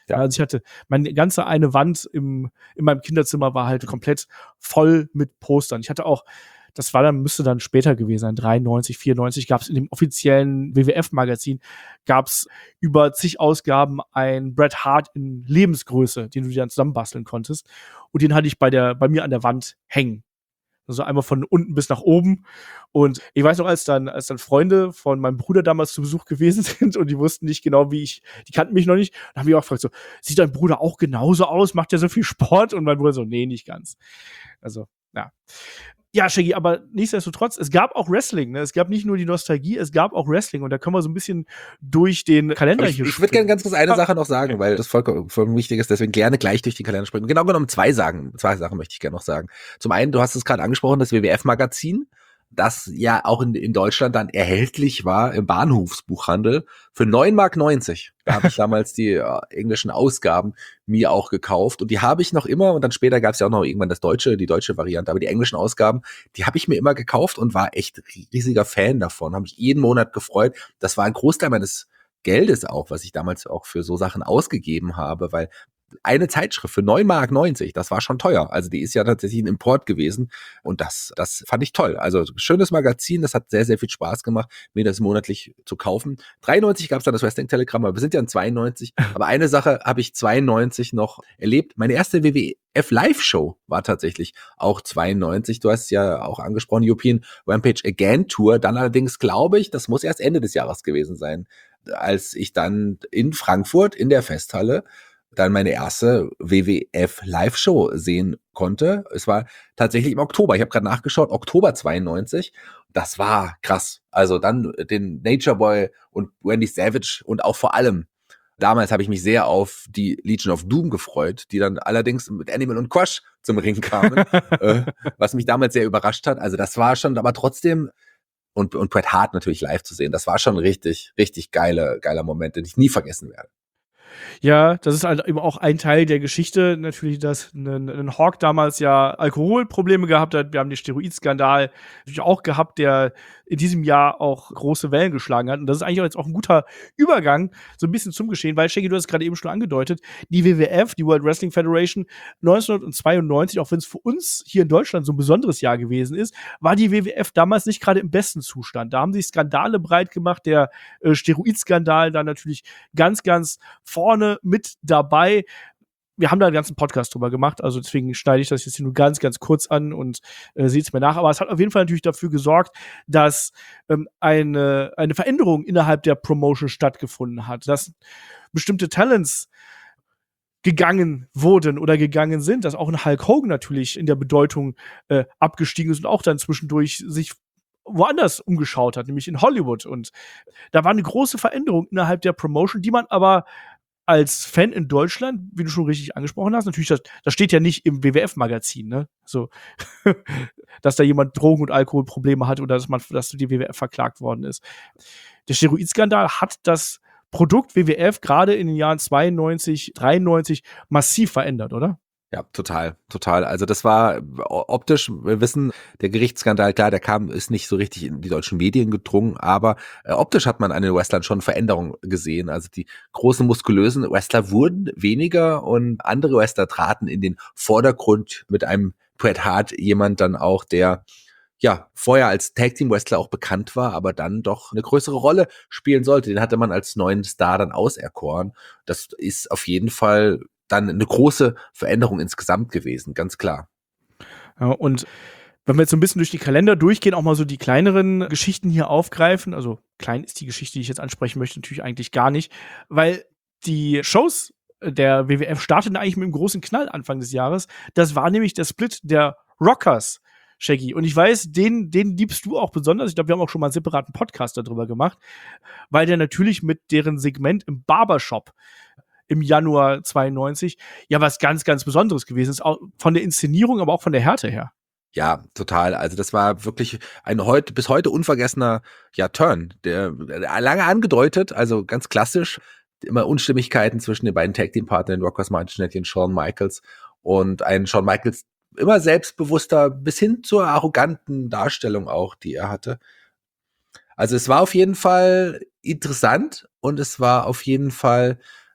Ja. Also ich hatte, meine ganze eine Wand im, in meinem Kinderzimmer war halt komplett voll mit Postern. Ich hatte auch, das war dann, müsste dann später gewesen sein, dreiundneunzig, vierundneunzig, gab es in dem offiziellen W W F-Magazin, gab es über zig Ausgaben ein Bret Hart in Lebensgröße, den du dir dann zusammenbasteln konntest. Und den hatte ich bei der, bei mir an der Wand hängen. Also einmal von unten bis nach oben. Und ich weiß noch, als dann, als dann Freunde von meinem Bruder damals zu Besuch gewesen sind und die wussten nicht genau, wie ich, die kannten mich noch nicht, dann haben die auch gefragt so, sieht dein Bruder auch genauso aus? Macht der so viel Sport? Und mein Bruder so, nee, nicht ganz. Also, ja. Ja, Shaggy, aber nichtsdestotrotz, es gab auch Wrestling, ne? Es gab nicht nur die Nostalgie, es gab auch Wrestling und da können wir so ein bisschen durch den Kalender ich hier ich würde gerne ganz kurz eine Ah, Sache noch sagen, weil das vollkommen, vollkommen wichtig ist, deswegen gerne gleich durch den Kalender springen. Genau genommen zwei Sachen, zwei Sachen möchte ich gerne noch sagen. Zum einen, du hast es gerade angesprochen, das W W F-Magazin, das ja auch in, in Deutschland dann erhältlich war im Bahnhofsbuchhandel für neun Mark neunzig. Da habe ich damals die äh, englischen Ausgaben mir auch gekauft und die habe ich noch immer und dann später gab es ja auch noch irgendwann das deutsche, die deutsche Variante, aber die englischen Ausgaben, die habe ich mir immer gekauft und war echt riesiger Fan davon, habe mich jeden Monat gefreut. Das war ein Großteil meines Geldes auch, was ich damals auch für so Sachen ausgegeben habe, weil eine Zeitschrift für neun Mark neunzig, das war schon teuer. Also die ist ja tatsächlich ein Import gewesen und das, das fand ich toll. Also schönes Magazin, das hat sehr, sehr viel Spaß gemacht, mir das monatlich zu kaufen. dreiundneunzig gab es dann das Wrestling-Telegramm, aber wir sind ja in zweiundneunzig. Aber eine Sache habe ich zweiundneunzig noch erlebt. Meine erste W W F-Live-Show war tatsächlich auch zweiundneunzig. Du hast ja auch angesprochen, European Rampage Again Tour. Dann allerdings glaube ich, das muss erst Ende des Jahres gewesen sein, als ich dann in Frankfurt in der Festhalle dann meine erste W W F-Live-Show sehen konnte. Es war tatsächlich im Oktober. Ich habe gerade nachgeschaut, Oktober zweiundneunzig. Das war krass. Also dann den Nature Boy und Randy Savage und auch vor allem, damals habe ich mich sehr auf die Legion of Doom gefreut, die dann allerdings mit Animal und Crush zum Ring kamen, äh, was mich damals sehr überrascht hat. Also das war schon, aber trotzdem, und, und Bret Hart natürlich live zu sehen, das war schon richtig, richtig geile, geiler Moment, den ich nie vergessen werde. Ja, das ist halt eben auch ein Teil der Geschichte. Natürlich, dass ein, ein Hawk damals ja Alkoholprobleme gehabt hat. Wir haben den Steroidskandal natürlich auch gehabt, der in diesem Jahr auch große Wellen geschlagen hat. Und das ist eigentlich auch jetzt auch ein guter Übergang so ein bisschen zum Geschehen, weil, Shaggy, du hast es gerade eben schon angedeutet, die W W F, die World Wrestling Federation, neunzehnhundertzweiundneunzig, auch wenn es für uns hier in Deutschland so ein besonderes Jahr gewesen ist, war die W W F damals nicht gerade im besten Zustand. Da haben sich Skandale breit gemacht, der äh, Steroidskandal da natürlich ganz, ganz vorne mit dabei. Wir haben da einen ganzen Podcast drüber gemacht, also deswegen schneide ich das jetzt hier nur ganz, ganz kurz an und äh, seht es mir nach. Aber es hat auf jeden Fall natürlich dafür gesorgt, dass ähm, eine, eine Veränderung innerhalb der Promotion stattgefunden hat, dass bestimmte Talents gegangen wurden oder gegangen sind, dass auch ein Hulk Hogan natürlich in der Bedeutung äh, abgestiegen ist und auch dann zwischendurch sich woanders umgeschaut hat, nämlich in Hollywood. Und da war eine große Veränderung innerhalb der Promotion, die man aber als Fan in Deutschland, wie du schon richtig angesprochen hast, natürlich, das, das steht ja nicht im W W F-Magazin, ne? So, dass da jemand Drogen- und Alkoholprobleme hat oder dass man, dass die W W F verklagt worden ist. Der Steroidskandal hat das Produkt W W F gerade in den Jahren zweiundneunzig, dreiundneunzig massiv verändert, oder? Ja, total, total. Also das war optisch, wir wissen, der Gerichtsskandal, klar, der kam, ist nicht so richtig in die deutschen Medien gedrungen, aber äh, optisch hat man an den Wrestlern schon Veränderungen gesehen. Also die großen, muskulösen Wrestler wurden weniger und andere Wrestler traten in den Vordergrund mit einem Bret Hart, jemand dann auch, der ja vorher als Tag-Team-Wrestler auch bekannt war, aber dann doch eine größere Rolle spielen sollte. Den hatte man als neuen Star dann auserkoren. Das ist auf jeden Fall dann eine große Veränderung insgesamt gewesen, ganz klar. Ja, und wenn wir jetzt so ein bisschen durch die Kalender durchgehen, auch mal so die kleineren Geschichten hier aufgreifen, also klein ist die Geschichte, die ich jetzt ansprechen möchte, natürlich eigentlich gar nicht, weil die Shows der W W F starteten eigentlich mit einem großen Knall Anfang des Jahres. Das war nämlich der Split der Rockers, Shaggy. Und ich weiß, den, den liebst du auch besonders. Ich glaube, wir haben auch schon mal einen separaten Podcast darüber gemacht, weil der natürlich mit deren Segment im Barbershop im Januar zweiundneunzig ja was ganz, ganz Besonderes gewesen ist. Auch von der Inszenierung, aber auch von der Härte her. Ja, total. Also das war wirklich ein heute bis heute unvergessener ja, Turn. Der, der lange angedeutet, also ganz klassisch, immer Unstimmigkeiten zwischen den beiden Tag-Team-Partnern, Rockers Martinelli und Shawn Michaels. Und ein Shawn Michaels immer selbstbewusster bis hin zur arroganten Darstellung auch, die er hatte. Also es war auf jeden Fall interessant und es war auf jeden Fall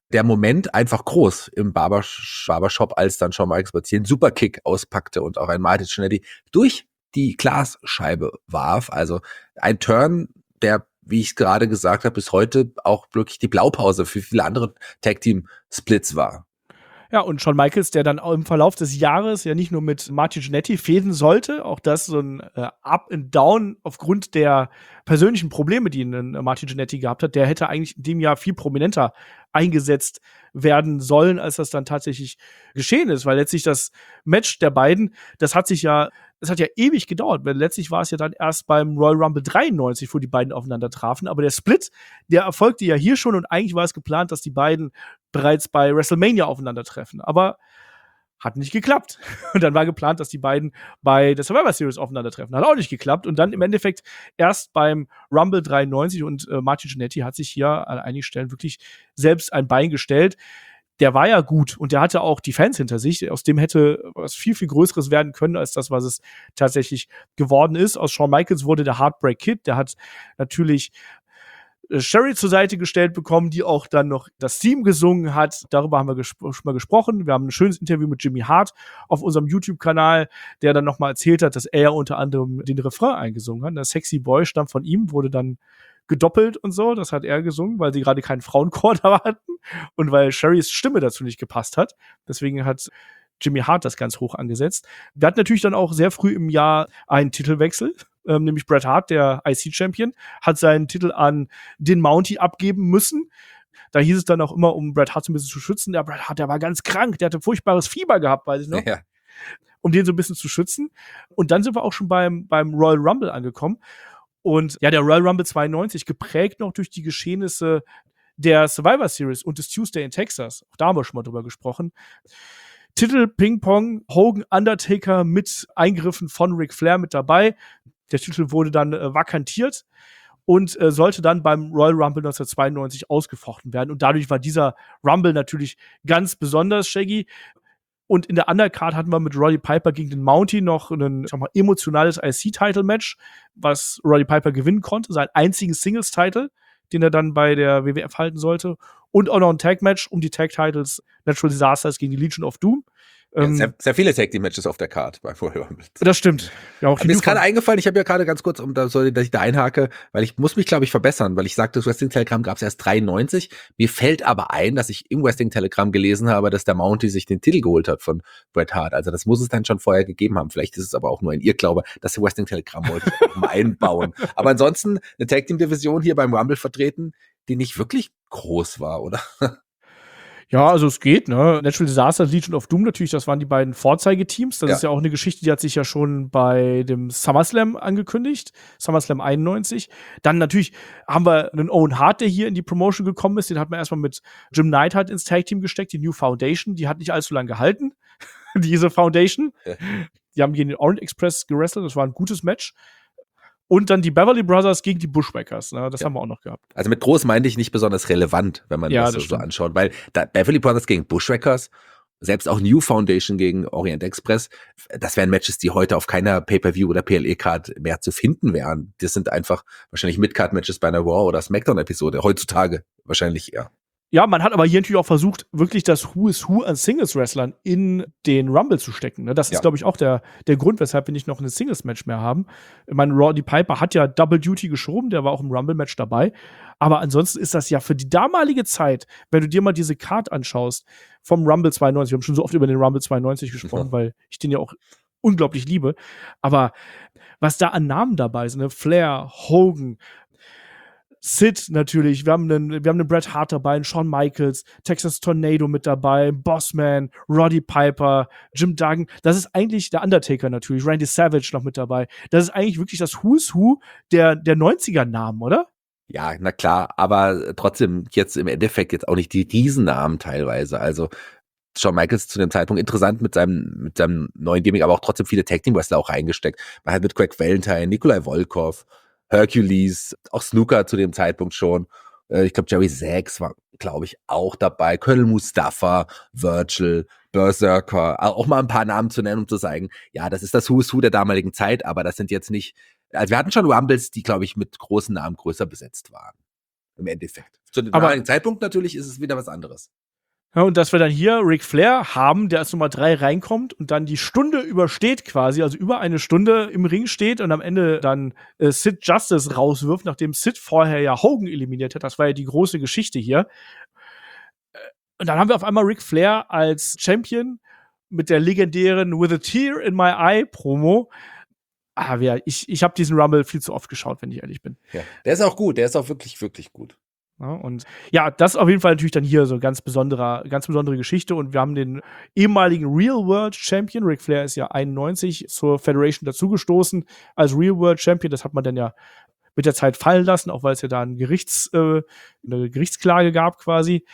der Moment einfach groß im Barbersh- Barbershop, als dann Shawn Michaels plötzlich einen Superkick auspackte und auch ein Martin Jannetty durch die Glasscheibe warf. Also ein Turn, der, wie ich gerade gesagt habe, bis heute auch wirklich die Blaupause für viele andere Tag-Team-Splits war. Ja, und Shawn Michaels, der dann auch im Verlauf des Jahres ja nicht nur mit Martin Jannetty fäden sollte, auch das so ein äh, Up and Down aufgrund der persönlichen Probleme, die ihn, äh, Martin Jannetty gehabt hat, der hätte eigentlich in dem Jahr viel prominenter eingesetzt werden sollen, als das dann tatsächlich geschehen ist, weil letztlich das Match der beiden, das hat sich ja Es hat ja ewig gedauert, weil letztlich war es ja dann erst beim Royal Rumble dreiundneunzig, wo die beiden aufeinander trafen. Aber der Split, der erfolgte ja hier schon und eigentlich war es geplant, dass die beiden bereits bei WrestleMania aufeinandertreffen. Aber hat nicht geklappt. Und dann war geplant, dass die beiden bei der Survivor Series aufeinandertreffen. Hat auch nicht geklappt. Und dann im Endeffekt erst beim Rumble dreiundneunzig und äh, Martin Jannetty hat sich hier an einigen Stellen wirklich selbst ein Bein gestellt. Der war ja gut und der hatte auch die Fans hinter sich. Aus dem hätte was viel, viel Größeres werden können, als das, was es tatsächlich geworden ist. Aus Shawn Michaels wurde der Heartbreak Kid. Der hat natürlich äh, Sherry zur Seite gestellt bekommen, die auch dann noch das Theme gesungen hat. Darüber haben wir gesp- schon mal gesprochen. Wir haben ein schönes Interview mit Jimmy Hart auf unserem YouTube-Kanal, der dann noch mal erzählt hat, dass er unter anderem den Refrain eingesungen hat. Der Sexy Boy stammt von ihm, wurde dann gedoppelt und so, das hat er gesungen, weil sie gerade keinen Frauenchor da hatten und weil Sherrys Stimme dazu nicht gepasst hat. Deswegen hat Jimmy Hart das ganz hoch angesetzt. Wir hatten natürlich dann auch sehr früh im Jahr einen Titelwechsel, ähm, nämlich Bret Hart, der I C-Champion, hat seinen Titel an den Mountie abgeben müssen. Da hieß es dann auch immer, um Bret Hart so ein bisschen zu schützen, der Bret Hart, der war ganz krank, der hatte furchtbares Fieber gehabt, weiß ich noch. Ja. Um den so ein bisschen zu schützen. Und dann sind wir auch schon beim, beim Royal Rumble angekommen. Und ja, der Royal Rumble zweiundneunzig, geprägt noch durch die Geschehnisse der Survivor Series und des Tuesday in Texas. Auch da haben wir schon mal drüber gesprochen. Titel Ping-Pong, Hogan, Undertaker mit Eingriffen von Ric Flair mit dabei. Der Titel wurde dann äh, vakantiert und äh, sollte dann beim Royal Rumble neunzehnhundertzweiundneunzig ausgefochten werden. Und dadurch war dieser Rumble natürlich ganz besonders, Shaggy. Und in der Undercard hatten wir mit Roddy Piper gegen den Mountie noch ein, ich sag mal, emotionales I C-Title-Match, was Roddy Piper gewinnen konnte, seinen einzigen Singles-Title, den er dann bei der W W F halten sollte. Und auch noch ein Tag-Match um die Tag-Titles Natural Disasters gegen die Legion of Doom. Ja, ähm, sehr, sehr viele Tag-Team-Matches auf der Card bei Royal Rumble. Das stimmt. Ja, auch mir ist gerade eingefallen, ich habe ja gerade ganz kurz, um da soll, dass ich da einhake, weil ich muss mich, glaube ich, verbessern, weil ich sagte, das Wrestling-Telegramm gab es erst dreiundneunzig. Mir fällt aber ein, dass ich im Wrestling-Telegramm gelesen habe, dass der Mountie sich den Titel geholt hat von Bret Hart. Also das muss es dann schon vorher gegeben haben. Vielleicht ist es aber auch nur ein Irrglaube. Das Wrestling-Telegramm wollte ich auch mal einbauen. Aber ansonsten eine Tag-Team-Division hier beim Rumble vertreten, die nicht wirklich groß war, oder? Ja, also es geht, ne? Natural Disasters, Legion of Doom natürlich, das waren die beiden Vorzeigeteams. Das ja. ist ja auch eine Geschichte, die hat sich ja schon bei dem SummerSlam angekündigt. SummerSlam einundneunzig. Dann natürlich haben wir einen Owen Hart, der hier in die Promotion gekommen ist. Den hat man erstmal mit Jim Neidhart ins Tag-Team gesteckt, die New Foundation. Die hat nicht allzu lange gehalten, diese Foundation. Ja. Die haben gegen den Orient Express gewrestelt. Das war ein gutes Match. Und dann die Beverly Brothers gegen die Bushwhackers. Ne? Das ja. haben wir auch noch gehabt. Also mit groß meinte ich nicht besonders relevant, wenn man ja, das, das so, so anschaut. Weil da Beverly Brothers gegen Bushwhackers, selbst auch New Foundation gegen Orient Express, das wären Matches, die heute auf keiner Pay-Per-View oder P L E-Card mehr zu finden wären. Das sind einfach wahrscheinlich Mid-Card-Matches bei einer Raw- oder Smackdown-Episode. Heutzutage wahrscheinlich eher. Ja, man hat aber hier natürlich auch versucht, wirklich das Who is Who an Singles-Wrestlern in den Rumble zu stecken. Ne? Das ja. ist, glaube ich, auch der, der Grund, weshalb wir nicht noch ein Singles-Match mehr haben. Ich meine, Roddy Piper hat ja Double Duty geschoben, der war auch im Rumble-Match dabei. Aber ansonsten ist das ja für die damalige Zeit, wenn du dir mal diese Card anschaust vom Rumble zweiundneunzig, wir haben schon so oft über den Rumble zweiundneunzig gesprochen, ja. weil ich den ja auch unglaublich liebe. Aber was da an Namen dabei sind, ne? Flair, Hogan, Sid natürlich, wir haben einen, wir haben einen Bret Hart dabei, einen Shawn Michaels, Texas Tornado mit dabei, Bossman, Roddy Piper, Jim Duggan. Das ist eigentlich der Undertaker natürlich, Randy Savage noch mit dabei. Das ist eigentlich wirklich das Who's Who der, der neunziger-Namen, oder? Ja, na klar, aber trotzdem jetzt im Endeffekt jetzt auch nicht die Riesennamen teilweise. Also Shawn Michaels zu dem Zeitpunkt interessant mit seinem, mit seinem neuen Gimmick, aber auch trotzdem viele Tag-Team-Wrestler auch reingesteckt. Man hat mit Greg Valentine, Nikolai Volkov, Hercules, auch Snooker zu dem Zeitpunkt schon. Ich glaube, Jerry Sachs war, glaube ich, auch dabei. Colonel Mustafa, Virgil, Berserker. Auch mal ein paar Namen zu nennen, um zu sagen, ja, das ist das Who's Who der damaligen Zeit, aber das sind jetzt nicht, also wir hatten schon Rumbles, die, glaube ich, mit großen Namen größer besetzt waren. Im Endeffekt. Zu dem damaligen Zeitpunkt natürlich ist es wieder was anderes. Ja, und dass wir dann hier Ric Flair haben, der als Nummer drei reinkommt und dann die Stunde übersteht quasi, also über eine Stunde im Ring steht und am Ende dann äh, Sid Justice rauswirft, nachdem Sid vorher ja Hogan eliminiert hat. Das war ja die große Geschichte hier. Und dann haben wir auf einmal Ric Flair als Champion mit der legendären With a Tear in My Eye Promo. Ah, ja, ich, ich habe diesen Rumble viel zu oft geschaut, wenn ich ehrlich bin. Ja, der ist auch gut, der ist auch wirklich, wirklich gut. Ja, und ja, das ist auf jeden Fall natürlich dann hier so eine ganz besonderer, ganz besondere Geschichte. Und wir haben den ehemaligen Real World Champion. Ric Flair ist ja einundneunzig zur Federation dazugestoßen als Real World Champion. Das hat man dann ja mit der Zeit fallen lassen, auch weil es ja da ein Gerichts, äh, eine Gerichtsklage gab quasi.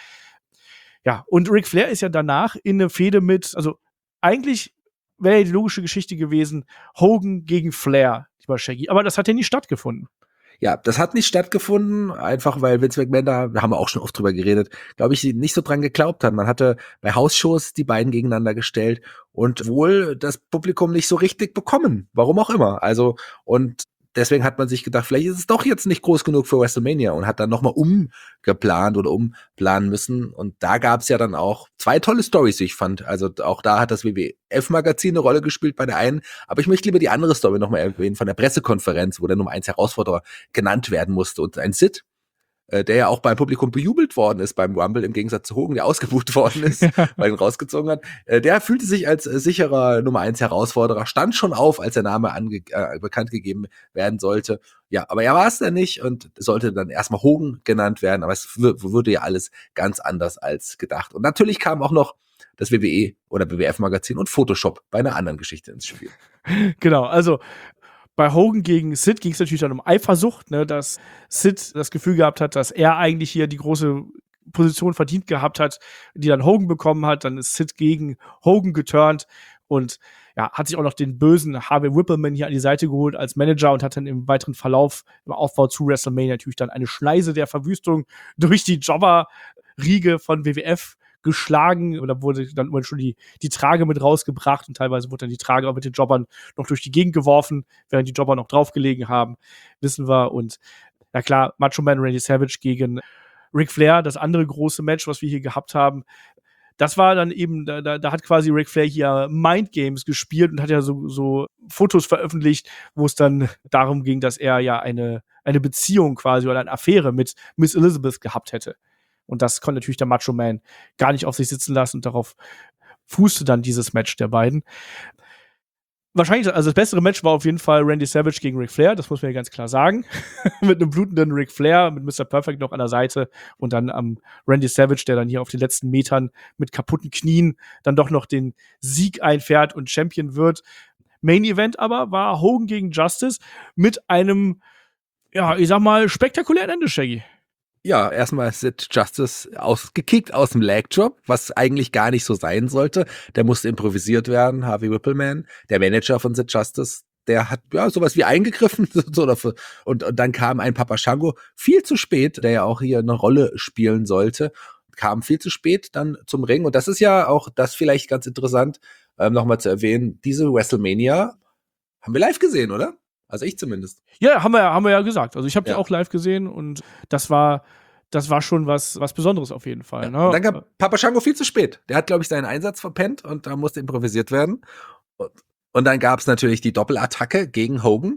Ja, und Ric Flair ist ja danach in eine Fehde mit, also eigentlich wäre ja die logische Geschichte gewesen, Hogan gegen Flair, lieber Shaggy. Aber das hat ja nie stattgefunden. Ja, das hat nicht stattgefunden, einfach weil Vince McMahon da, da haben wir auch schon oft drüber geredet, glaube ich, nicht so dran geglaubt hat. Man hatte bei Hausshows die beiden gegeneinander gestellt und wohl das Publikum nicht so richtig bekommen. Warum auch immer. Also, und deswegen hat man sich gedacht, vielleicht ist es doch jetzt nicht groß genug für WrestleMania und hat dann nochmal umgeplant oder umplanen müssen. Und da gab es ja dann auch zwei tolle Storys, wie ich fand. Also auch da hat das W W F-Magazin eine Rolle gespielt bei der einen. Aber ich möchte lieber die andere Story nochmal erwähnen von der Pressekonferenz, wo der Nummer eins Herausforderer genannt werden musste. Und ein Sid, äh, der ja auch beim Publikum bejubelt worden ist beim Rumble, im Gegensatz zu Hogan, der ausgebucht worden ist, weil ihn rausgezogen hat. Äh, der fühlte sich als äh, sicherer Nummer eins Herausforderer, stand schon auf, als der Name ange- äh, bekannt gegeben werden sollte. Ja, aber er war es dann nicht und sollte dann erstmal Hogan genannt werden, aber es w- wurde ja alles ganz anders als gedacht. Und natürlich kam auch noch das W W E oder W W F-Magazin und Photoshop bei einer anderen Geschichte ins Spiel. Genau, also bei Hogan gegen Sid ging es natürlich dann um Eifersucht, ne, dass Sid das Gefühl gehabt hat, dass er eigentlich hier die große Position verdient gehabt hat, die dann Hogan bekommen hat. Dann ist Sid gegen Hogan geturnt und ja, hat sich auch noch den bösen Harvey Whippleman hier an die Seite geholt als Manager und hat dann im weiteren Verlauf, im Aufbau zu WrestleMania natürlich dann eine Schneise der Verwüstung durch die Jobber-Riege von W W F geschlagen, oder wurde dann schon die, die Trage mit rausgebracht und teilweise wurde dann die Trage auch mit den Jobbern noch durch die Gegend geworfen, während die Jobber noch draufgelegen haben, wissen wir. Und ja klar, Macho Man Randy Savage gegen Ric Flair, das andere große Match, was wir hier gehabt haben, das war dann eben, da, da, da hat quasi Ric Flair hier Mind Games gespielt und hat ja so, so Fotos veröffentlicht, wo es dann darum ging, dass er ja eine, eine Beziehung quasi oder eine Affäre mit Miss Elizabeth gehabt hätte. Und das konnte natürlich der Macho Man gar nicht auf sich sitzen lassen und darauf fußte dann dieses Match der beiden. Wahrscheinlich, also das bessere Match war auf jeden Fall Randy Savage gegen Ric Flair, das muss man ja ganz klar sagen. Mit einem blutenden Ric Flair, mit Mister Perfect noch an der Seite und dann am ähm, Randy Savage, der dann hier auf den letzten Metern mit kaputten Knien dann doch noch den Sieg einfährt und Champion wird. Main Event aber war Hogan gegen Justice mit einem, ja, ich sag mal, spektakulären Ende, Shaggy. Ja, erstmal Sid Justice ausgekickt aus dem Leg Drop, was eigentlich gar nicht so sein sollte. Der musste improvisiert werden, Harvey Whippleman, der Manager von Sid Justice, der hat ja sowas wie eingegriffen so, und, und dann kam ein Papa Shango viel zu spät, der ja auch hier eine Rolle spielen sollte, kam viel zu spät dann zum Ring. Und das ist ja auch das vielleicht ganz interessant, ähm, nochmal zu erwähnen, diese WrestleMania haben wir live gesehen, oder? Also ich zumindest. Ja, haben wir, haben wir ja gesagt. Also ich habe die ja. auch live gesehen und das war, das war schon was, was Besonderes auf jeden Fall. Ja. Ne? Und dann gab Papa Shango viel zu spät. Der hat, glaube ich, seinen Einsatz verpennt und da musste improvisiert werden. Und, und dann gab es natürlich die Doppelattacke gegen Hogan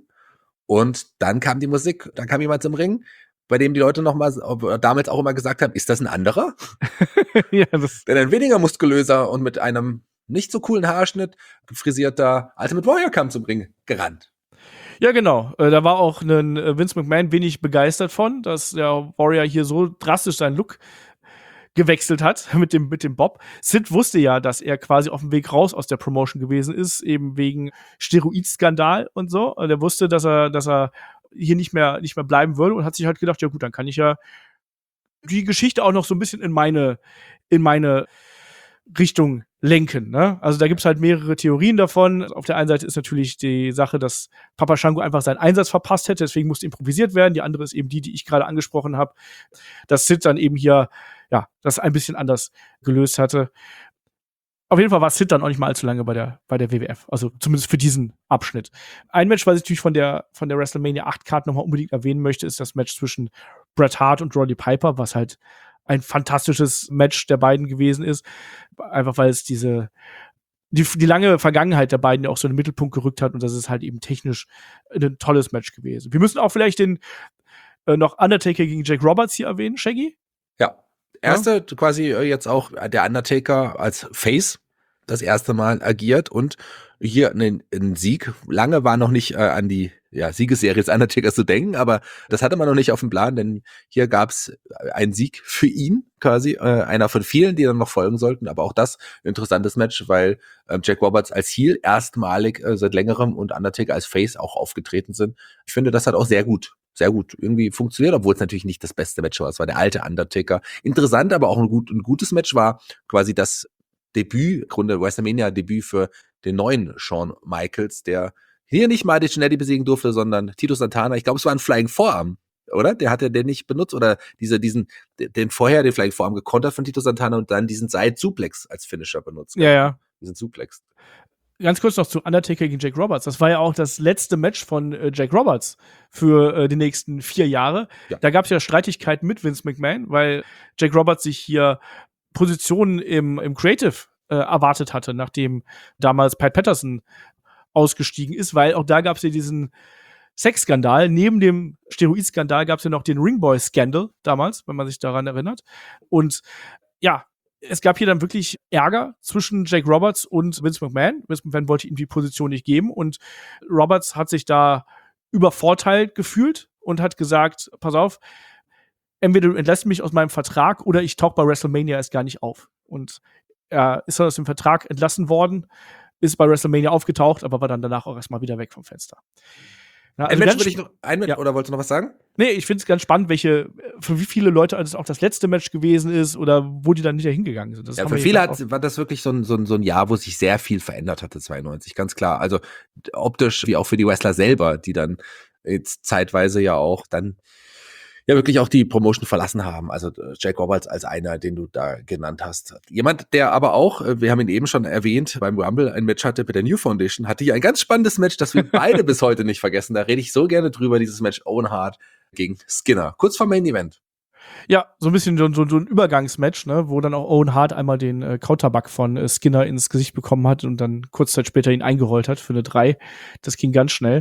und dann kam die Musik, dann kam jemand zum Ring, bei dem die Leute noch mal damals auch immer gesagt haben, ist das ein anderer? ja, das der dann weniger muskulöser und mit einem nicht so coolen Haarschnitt gefrisierter Ultimate Warrior kam zum Ring gerannt. Ja, genau. Äh, da war auch ein äh, Vince McMahon wenig begeistert von, dass der Warrior hier so drastisch seinen Look gewechselt hat mit dem, mit dem Bob. Sid wusste ja, dass er quasi auf dem Weg raus aus der Promotion gewesen ist, eben wegen Steroidskandal und so. Und er wusste, dass er, dass er hier nicht mehr, nicht mehr bleiben würde und hat sich halt gedacht, ja gut, dann kann ich ja die Geschichte auch noch so ein bisschen in meine, in meine Richtung lenken, ne? Also da gibt's halt mehrere Theorien davon. Auf der einen Seite ist natürlich die Sache, dass Papa Shango einfach seinen Einsatz verpasst hätte, deswegen musste improvisiert werden. Die andere ist eben die, die ich gerade angesprochen habe, dass Sid dann eben hier, ja, das ein bisschen anders gelöst hatte. Auf jeden Fall war Sid dann auch nicht mal allzu lange bei der, bei der W W F, also zumindest für diesen Abschnitt. Ein Match, was ich natürlich von der, von der WrestleMania acht Card nochmal unbedingt erwähnen möchte, ist das Match zwischen Bret Hart und Roddy Piper, was halt ein fantastisches Match der beiden gewesen ist. Einfach weil es diese die, die lange Vergangenheit der beiden auch so in den Mittelpunkt gerückt hat und das ist halt eben technisch ein tolles Match gewesen. Wir müssen auch vielleicht den äh, noch Undertaker gegen Jake Roberts hier erwähnen, Shaggy. Ja, erste ja? quasi jetzt auch der Undertaker als Face das erste Mal agiert und hier einen, einen Sieg. Lange war noch nicht äh, an die ja, Siegesserie des Undertakers zu denken, aber das hatte man noch nicht auf dem Plan, denn hier gab's einen Sieg für ihn quasi, äh, einer von vielen, die dann noch folgen sollten, aber auch das ein interessantes Match, weil ähm, Jack Roberts als Heel erstmalig äh, seit längerem und Undertaker als Face auch aufgetreten sind. Ich finde, das hat auch sehr gut sehr gut irgendwie funktioniert, obwohl es natürlich nicht das beste Match war. Es war der alte Undertaker. Interessant, aber auch ein, gut, ein gutes Match war quasi das Debüt, Grunde WrestleMania-Debüt für den neuen Shawn Michaels, der hier nicht mal Cincinnati besiegen durfte, sondern Tito Santana. Ich glaube, es war ein Flying Forearm, oder? Der hat ja den nicht benutzt oder diese, diesen, den vorher den Flying Forearm gekontert von Tito Santana und dann diesen Side Suplex als Finisher benutzt. Ja, ja. Diesen Suplex. Ganz kurz noch zu Undertaker gegen Jake Roberts. Das war ja auch das letzte Match von äh, Jake Roberts für äh, die nächsten vier Jahre. Ja. Da gab es ja Streitigkeiten mit Vince McMahon, weil Jake Roberts sich hier Positionen im, im Creative äh, erwartet hatte, nachdem damals Pat Patterson ausgestiegen ist, weil auch da gab es ja diesen Sexskandal. Neben dem Steroidskandal gab es ja noch den Ringboy-Skandal damals, wenn man sich daran erinnert. Und ja, es gab hier dann wirklich Ärger zwischen Jake Roberts und Vince McMahon. Vince McMahon wollte ihm die Position nicht geben und Roberts hat sich da übervorteilt gefühlt und hat gesagt, pass auf, entweder du entlässt mich aus meinem Vertrag oder ich tauche bei WrestleMania erst gar nicht auf. Und er ist dann aus dem Vertrag entlassen worden, ist bei WrestleMania aufgetaucht, aber war dann danach auch erstmal wieder weg vom Fenster. Ja, also ein Match würde ich noch, ein Match, ja. Oder wolltest du noch was sagen? Nee, ich finde es ganz spannend, welche, für wie viele Leute das auch das letzte Match gewesen ist oder wo die dann nicht hingegangen sind. Das ja, für viele hat, war das wirklich so ein, so, ein, so ein Jahr, wo sich sehr viel verändert hatte, zweiundneunzig, ganz klar. Also optisch wie auch für die Wrestler selber, die dann jetzt zeitweise ja auch dann ja wirklich auch die Promotion verlassen haben. Also Jake Roberts als einer, den du da genannt hast. Jemand, der aber auch, wir haben ihn eben schon erwähnt, beim Rumble ein Match hatte mit der New Foundation, hatte hier ein ganz spannendes Match, das wir beide bis heute nicht vergessen. Da rede ich so gerne drüber, dieses Match Owen Hart gegen Skinner. Kurz vor Main Event. Ja, so ein bisschen so, so, so ein Übergangsmatch, ne, wo dann auch Owen Hart einmal den äh, Counterbuck von äh, Skinner ins Gesicht bekommen hat und dann kurz Zeit später ihn eingerollt hat für eine drei. Das ging ganz schnell.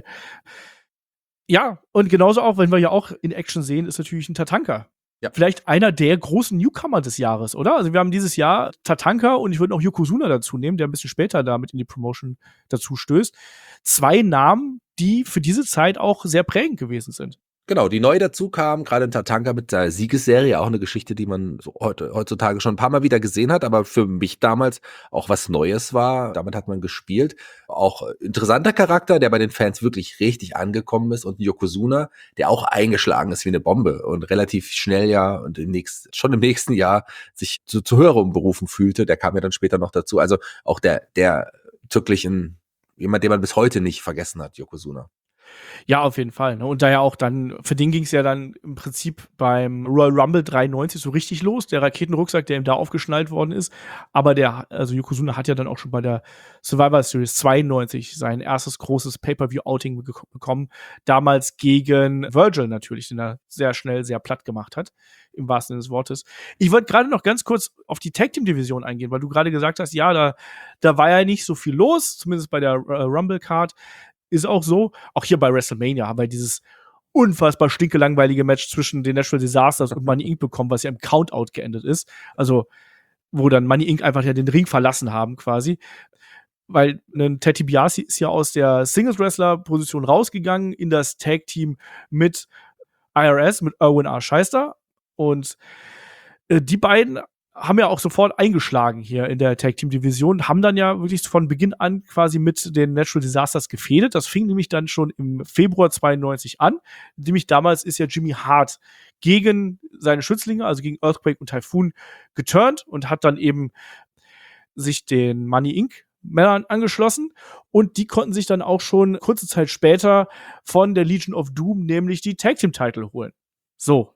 Ja, und genauso auch, wenn wir ja auch in Action sehen, ist natürlich ein Tatanka. Ja. Vielleicht einer der großen Newcomer des Jahres, oder? Also wir haben dieses Jahr Tatanka und ich würde noch Yokozuna dazu nehmen, der ein bisschen später damit in die Promotion dazu stößt. Zwei Namen, die für diese Zeit auch sehr prägend gewesen sind. Genau, die neu dazu kamen, gerade in Tatanka mit der Siegesserie, auch eine Geschichte, die man so heute, heutzutage schon ein paar Mal wieder gesehen hat, aber für mich damals auch was Neues war. Damit hat man gespielt. Auch interessanter Charakter, der bei den Fans wirklich richtig angekommen ist und Yokozuna, der auch eingeschlagen ist wie eine Bombe und relativ schnell ja und im nächsten, schon im nächsten Jahr sich zu, zu höherem berufen fühlte. Der kam ja dann später noch dazu. Also auch der, der wirklich ein, jemand, den man bis heute nicht vergessen hat, Yokozuna. Ja, auf jeden Fall. Ne? Und da ja auch dann, für den ging es ja dann im Prinzip beim Royal Rumble dreiundneunzig so richtig los, der Raketenrucksack, der ihm da aufgeschnallt worden ist. Aber der, also Yokozuna hat ja dann auch schon bei der Survivor Series zweiundneunzig sein erstes großes Pay-Per-View-Outing be- bekommen. Damals gegen Virgil natürlich, den er sehr schnell, sehr platt gemacht hat, im wahrsten Sinne des Wortes. Ich wollte gerade noch ganz kurz auf die Tag-Team-Division eingehen, weil du gerade gesagt hast, ja, da, da war ja nicht so viel los, zumindest bei der äh, Rumble-Card. Ist auch so, auch hier bei WrestleMania haben wir dieses unfassbar stinkelangweilige Match zwischen den Natural Disasters und Money Incorporated bekommen, was ja im Countout geendet ist. Also, wo dann Money Incorporated einfach ja den Ring verlassen haben quasi. Weil ein Ted DiBiase ist ja aus der Singles-Wrestler-Position rausgegangen in das Tag-Team mit I R S, mit Erwin R. Scheister. Und äh, die beiden haben ja auch sofort eingeschlagen hier in der Tag-Team-Division, haben dann ja wirklich von Beginn an quasi mit den Natural Disasters gefädelt. Das fing nämlich dann schon im Februar zweiundneunzig an. Nämlich damals ist ja Jimmy Hart gegen seine Schützlinge, also gegen Earthquake und Typhoon, geturnt und hat dann eben sich den Money Incorporated Männern angeschlossen. Und die konnten sich dann auch schon kurze Zeit später von der Legion of Doom nämlich die Tag-Team-Title holen. So.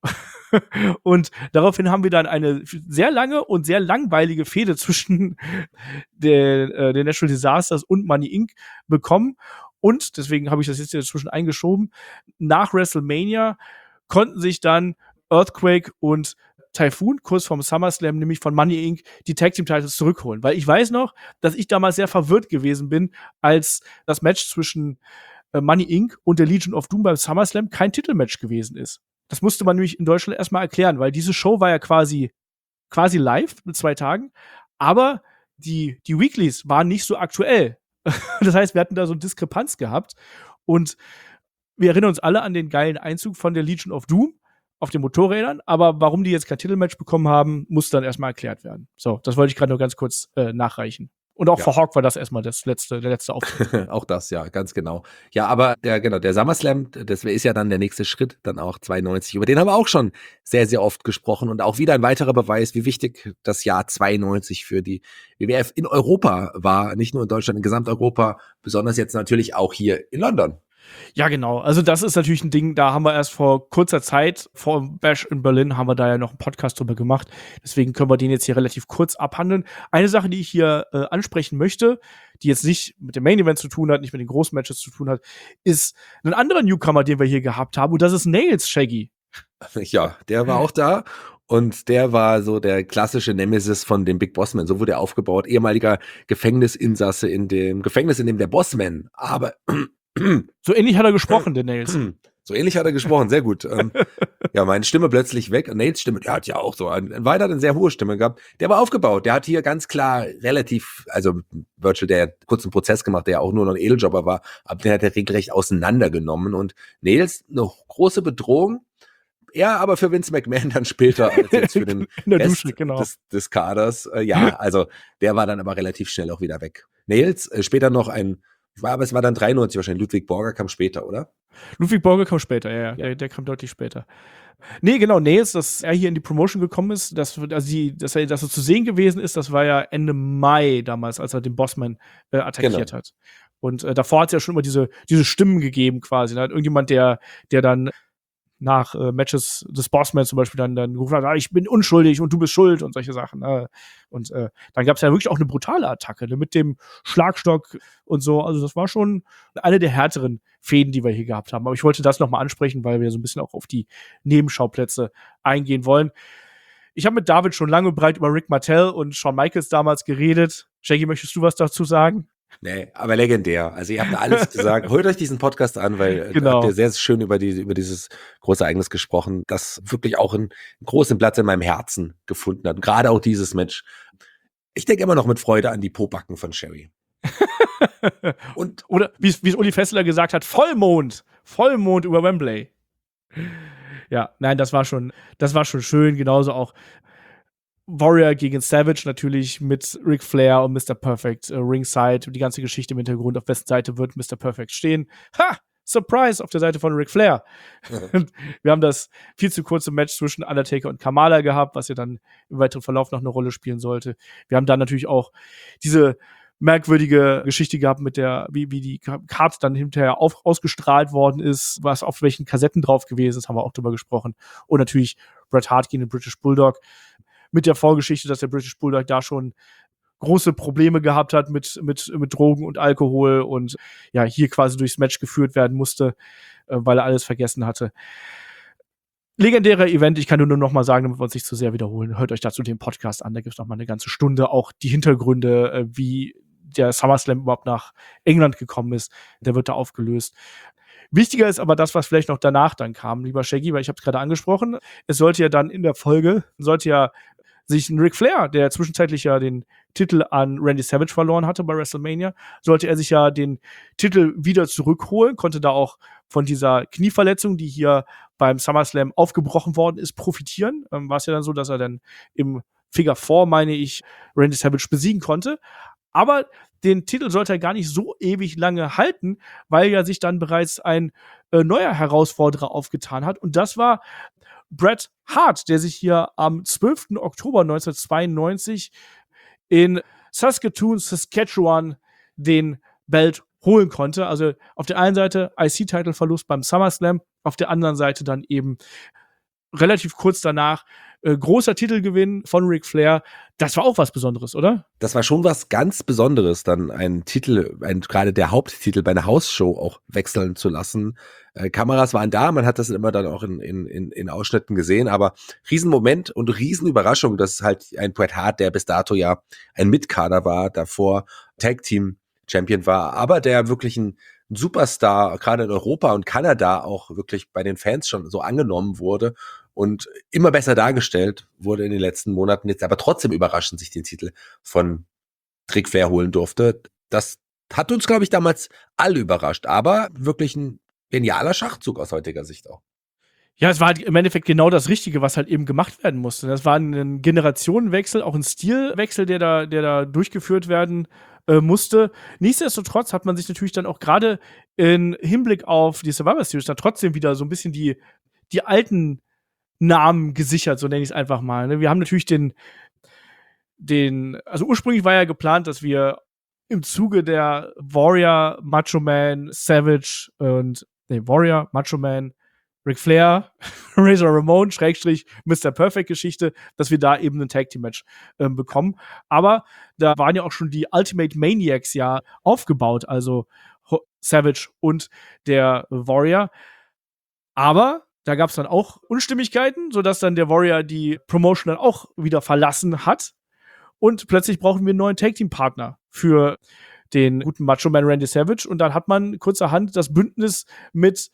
Und daraufhin haben wir dann eine sehr lange und sehr langweilige Fehde zwischen den, äh, den Natural Disasters und Money Incorporated bekommen. Und, deswegen habe ich das jetzt dazwischen eingeschoben, nach WrestleMania konnten sich dann Earthquake und Typhoon kurz vorm SummerSlam nämlich von Money Incorporated die Tag Team Titles zurückholen. Weil ich weiß noch, dass ich damals sehr verwirrt gewesen bin, als das Match zwischen äh, Money Incorporated und der Legion of Doom beim SummerSlam kein Titelmatch gewesen ist. Das musste man nämlich in Deutschland erstmal erklären, weil diese Show war ja quasi, quasi live mit zwei Tagen, aber die, die Weeklies waren nicht so aktuell. Das heißt, wir hatten da so eine Diskrepanz gehabt und wir erinnern uns alle an den geilen Einzug von der Legion of Doom auf den Motorrädern, aber warum die jetzt kein Titelmatch bekommen haben, muss dann erstmal erklärt werden. So, das wollte ich gerade nur ganz kurz äh, nachreichen. Und auch Ja. für Hawk war das erstmal das letzte, der letzte Auftritt. Auch das, ja, ganz genau. Ja, aber der, genau, der SummerSlam, das ist ja dann der nächste Schritt, dann auch zweiundneunzig. Über den haben wir auch schon sehr, sehr oft gesprochen und auch wieder ein weiterer Beweis, wie wichtig das Jahr zweiundneunzig für die W W F in Europa war. Nicht nur in Deutschland, in Gesamteuropa, besonders jetzt natürlich auch hier in London. Ja, genau. Also das ist natürlich ein Ding, da haben wir erst vor kurzer Zeit, vor dem Bash in Berlin, haben wir da ja noch einen Podcast drüber gemacht. Deswegen können wir den jetzt hier relativ kurz abhandeln. Eine Sache, die ich hier äh, ansprechen möchte, die jetzt nicht mit dem Main Event zu tun hat, nicht mit den großen Matches zu tun hat, ist ein anderer Newcomer, den wir hier gehabt haben. Und das ist Nails, Shaggy. Ja, der war auch da. Und der war so der klassische Nemesis von dem Big Bossman. So wurde er aufgebaut. Ehemaliger Gefängnisinsasse in dem Gefängnis, in dem der Bossman, aber So ähnlich hat er gesprochen, der Nails. So ähnlich hat er gesprochen, sehr gut. ähm, ja, meine Stimme plötzlich weg. Nails Stimme, der hat ja auch so ein, weiter eine sehr hohe Stimme gehabt. Der war aufgebaut. Der hat hier ganz klar relativ, also Virgil, der hat kurz einen Prozess gemacht, der ja auch nur noch ein Edeljobber war, aber den hat er regelrecht auseinandergenommen. Und Nails, eine große Bedrohung. Ja, aber für Vince McMahon dann später als jetzt für den In der Rest Dusche, genau. des, des Kaders. Äh, ja, also der war dann aber relativ schnell auch wieder weg. Nails, äh, später noch ein, war, aber es war dann dreiundneunzig wahrscheinlich. Ludwig Borger kam später, oder? Ludwig Borger kam später, ja, ja. Ja. Der, der kam deutlich später. Nee, genau, Nails, dass er hier in die Promotion gekommen ist, dass, also die, dass er dass er zu sehen gewesen ist, das war ja Ende Mai damals, als er den Bossman äh, attackiert Genau. hat. Und äh, davor hat es ja schon immer diese, diese Stimmen gegeben quasi. Da hat irgendjemand, der, der dann nach äh, Matches des Bossman zum Beispiel dann, dann gerufen hat, ah, ich bin unschuldig und du bist schuld und solche Sachen. Ne? Und äh, dann gab es ja wirklich auch eine brutale Attacke, ne? Mit dem Schlagstock und so. Also das war schon eine der härteren Fäden, die wir hier gehabt haben. Aber ich wollte das nochmal ansprechen, weil wir so ein bisschen auch auf die Nebenschauplätze eingehen wollen. Ich habe mit David schon lange und breit über Rick Martel und Shawn Michaels damals geredet. Shaggy, möchtest du was dazu sagen? Nee, aber legendär. Also ihr habt da alles gesagt. Holt euch diesen Podcast an, weil äh, Genau. da habt ihr sehr schön über, die, über dieses große Ereignis gesprochen, das wirklich auch einen großen Platz in meinem Herzen gefunden hat. Gerade auch dieses Match. Ich denke immer noch mit Freude an die Pobacken von Sherry. Und Oder wie es Uli Fessler gesagt hat, Vollmond. Vollmond über Wembley. Ja, nein, das war schon, das war schon schön. Genauso auch Warrior gegen Savage natürlich mit Ric Flair und Mister Perfect äh, Ringside. Die ganze Geschichte im Hintergrund, auf wessen Seite wird Mister Perfect stehen. Ha! Surprise! Auf der Seite von Ric Flair. Mhm. Wir haben das viel zu kurze Match zwischen Undertaker und Kamala gehabt, was ja dann im weiteren Verlauf noch eine Rolle spielen sollte. Wir haben dann natürlich auch diese merkwürdige Geschichte gehabt mit der, wie, wie die Card dann hinterher auf, ausgestrahlt worden ist, was auf welchen Kassetten drauf gewesen ist, haben wir auch drüber gesprochen. Und natürlich Bret Hart gegen den British Bulldog. Mit der Vorgeschichte, dass der British Bulldog da schon große Probleme gehabt hat mit, mit, mit Drogen und Alkohol und ja, hier quasi durchs Match geführt werden musste, äh, weil er alles vergessen hatte. Legendärer Event, ich kann nur noch mal sagen, damit wir uns nicht zu sehr wiederholen, hört euch dazu den Podcast an, da gibt es noch mal eine ganze Stunde, auch die Hintergründe, äh, wie der SummerSlam überhaupt nach England gekommen ist, der wird da aufgelöst. Wichtiger ist aber das, was vielleicht noch danach dann kam, lieber Shaggy, weil ich habe es gerade angesprochen, es sollte ja dann in der Folge, sollte ja sich ein Ric Flair, der zwischenzeitlich ja den Titel an Randy Savage verloren hatte bei WrestleMania, sollte er sich ja den Titel wieder zurückholen, konnte da auch von dieser Knieverletzung, die hier beim SummerSlam aufgebrochen worden ist, profitieren. Ähm, war es ja dann so, dass er dann im Figure vier, meine ich, Randy Savage besiegen konnte. Aber den Titel sollte er gar nicht so ewig lange halten, weil ja sich dann bereits ein äh, neuer Herausforderer aufgetan hat. Und das war Bret Hart, der sich hier am zwölften Oktober neunzehnhundertzweiundneunzig in Saskatoon, Saskatchewan den Belt holen konnte. Also auf der einen Seite I C-Title-Verlust beim SummerSlam, auf der anderen Seite dann eben relativ kurz danach äh, großer Titelgewinn von Ric Flair. Das war auch was Besonderes, oder? Das war schon was ganz Besonderes, dann einen Titel, ein, gerade der Haupttitel bei einer Hausshow auch wechseln zu lassen. Äh, Kameras waren da, man hat das immer dann auch in, in, in, in Ausschnitten gesehen, aber Riesenmoment und Riesenüberraschung, dass halt ein Bret Hart, der bis dato ja ein Mitkader war, davor Tag-Team-Champion war, aber der wirklich ein Superstar, gerade in Europa und Kanada auch wirklich bei den Fans schon so angenommen wurde und immer besser dargestellt wurde in den letzten Monaten, jetzt aber trotzdem überraschend sich den Titel von Ric Flair holen durfte. Das hat uns, glaube ich, damals alle überrascht, aber wirklich ein genialer Schachzug aus heutiger Sicht auch. Ja, es war halt im Endeffekt genau das Richtige, was halt eben gemacht werden musste. Das war ein Generationenwechsel, auch ein Stilwechsel, der da, der da durchgeführt werden äh, musste. Nichtsdestotrotz hat man sich natürlich dann auch gerade in Hinblick auf die Survivor Series dann trotzdem wieder so ein bisschen die, die alten Namen gesichert, so nenne ich es einfach mal. Ne? Wir haben natürlich den, den, also ursprünglich war ja geplant, dass wir im Zuge der Warrior, Macho Man, Savage und, nee, Warrior, Macho Man, Ric Flair, Razor Ramon, Schrägstrich, Mister Perfect-Geschichte, dass wir da eben ein Tag-Team-Match ähm, bekommen. Aber da waren ja auch schon die Ultimate Maniacs ja aufgebaut, also Ho- Savage und der Warrior. Aber da gab es dann auch Unstimmigkeiten, sodass dann der Warrior die Promotion dann auch wieder verlassen hat. Und plötzlich brauchen wir einen neuen Tag-Team-Partner für den guten Macho-Man Randy Savage. Und dann hat man kurzerhand das Bündnis mit,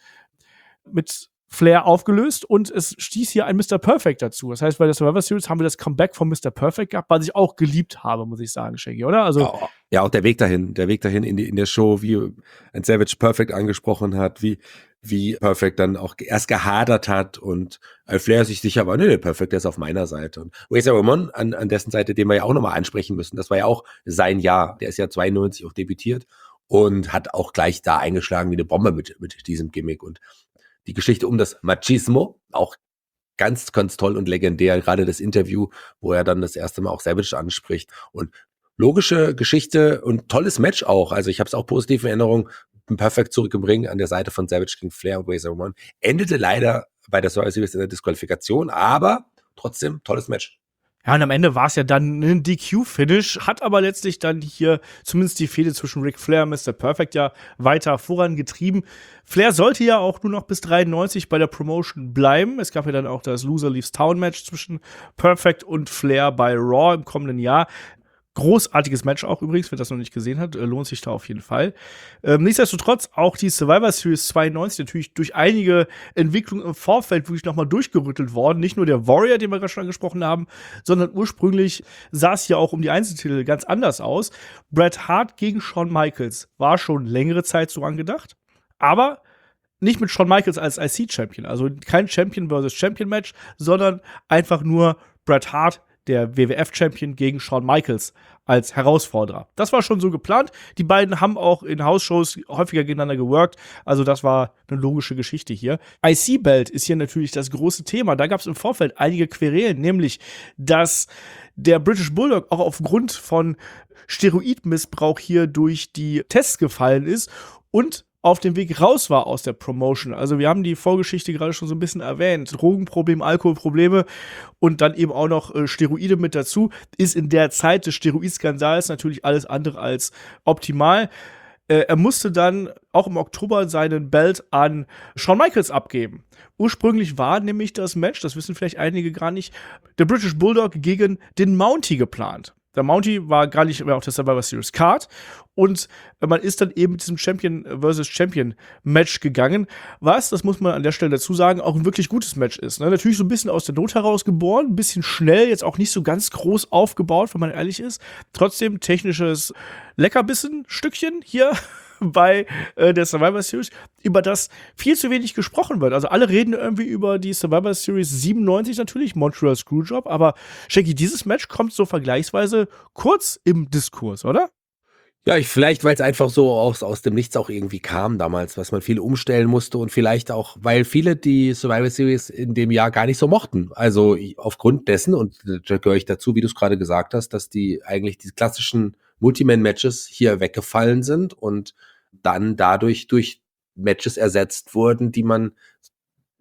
mit Flair aufgelöst und es stieß hier ein Mister Perfect dazu. Das heißt, bei der Survivor Series haben wir das Comeback von Mister Perfect gehabt, was ich auch geliebt habe, muss ich sagen, Shaggy, oder? Also ja, ja, auch der Weg dahin, der Weg dahin in, die, in der Show, wie ein Savage Perfect angesprochen hat, wie, wie Perfect dann auch erst gehadert hat und Flair sich sicher war, nee, der Perfect, der ist auf meiner Seite. Und Razor Ramon an, an dessen Seite, den wir ja auch nochmal ansprechen müssen, das war ja auch sein Jahr. Der ist ja zweiundneunzig auch debütiert und hat auch gleich da eingeschlagen wie eine Bombe mit, mit diesem Gimmick. Und die Geschichte um das Machismo, auch ganz, ganz toll und legendär, gerade das Interview, wo er dann das erste Mal auch Savage anspricht und logische Geschichte und tolles Match auch, also ich habe es auch positiv in Erinnerung, perfekt zurückgebringen an der Seite von Savage gegen Flair und Razor Ramon, endete leider bei der Survivor Series in der Disqualifikation, aber trotzdem tolles Match. ja, und am Ende war es ja dann ein D Q-Finish, hat aber letztlich dann hier zumindest die Fehde zwischen Ric Flair und Mister Perfect ja weiter vorangetrieben. Flair sollte ja auch nur noch bis dreiundneunzig bei der Promotion bleiben. Es gab ja dann auch das Loser Leaves Town Match zwischen Perfect und Flair bei Raw im kommenden Jahr. Großartiges Match auch übrigens, wer das noch nicht gesehen hat, lohnt sich da auf jeden Fall. Ähm, nichtsdestotrotz auch die Survivor Series zweiundneunzig natürlich durch einige Entwicklungen im Vorfeld wirklich nochmal durchgerüttelt worden. Nicht nur der Warrior, den wir gerade schon angesprochen haben, sondern ursprünglich sah es ja auch um die Einzeltitel ganz anders aus. Bret Hart gegen Shawn Michaels war schon längere Zeit so angedacht, aber nicht mit Shawn Michaels als I C-Champion. Also kein Champion versus Champion-Match, sondern einfach nur Bret Hart, der W W F-Champion, gegen Shawn Michaels als Herausforderer. Das war schon so geplant. Die beiden haben auch in House-Shows häufiger gegeneinander geworkt. Also das war eine logische Geschichte hier. I C-Belt ist hier natürlich das große Thema. Da gab es im Vorfeld einige Querelen, nämlich, dass der British Bulldog auch aufgrund von Steroidmissbrauch hier durch die Tests gefallen ist und auf dem Weg raus war aus der Promotion. Also wir haben die Vorgeschichte gerade schon so ein bisschen erwähnt. Drogenprobleme, Alkoholprobleme und dann eben auch noch äh, Steroide mit dazu. Ist in der Zeit des Steroidskandals natürlich alles andere als optimal. Äh, er musste dann auch im Oktober seinen Belt an Shawn Michaels abgeben. Ursprünglich war nämlich das Match, das wissen vielleicht einige gar nicht, der British Bulldog gegen den Mountie geplant. Der Mountie war gar nicht mehr auf der Survivor Series Card und man ist dann eben mit diesem Champion versus Champion Match gegangen, was, das muss man an der Stelle dazu sagen, auch ein wirklich gutes Match ist. Ne? Natürlich so ein bisschen aus der Not heraus geboren, ein bisschen schnell, jetzt auch nicht so ganz groß aufgebaut, wenn man ehrlich ist. Trotzdem technisches Leckerbissen-Stückchen hier bei äh, der Survivor Series, über das viel zu wenig gesprochen wird. Also alle reden irgendwie über die Survivor Series siebenundneunzig natürlich, Montreal Screwjob, aber Shaggy, dieses Match kommt so vergleichsweise kurz im Diskurs, oder? Ja, ich, vielleicht, weil es einfach so aus, aus dem Nichts auch irgendwie kam damals, was man viel umstellen musste und vielleicht auch, weil viele die Survivor Series in dem Jahr gar nicht so mochten. Also aufgrund dessen, und da gehöre ich dazu, wie du es gerade gesagt hast, dass die eigentlich die klassischen Multiman-Matches hier weggefallen sind und dann dadurch durch Matches ersetzt wurden, die man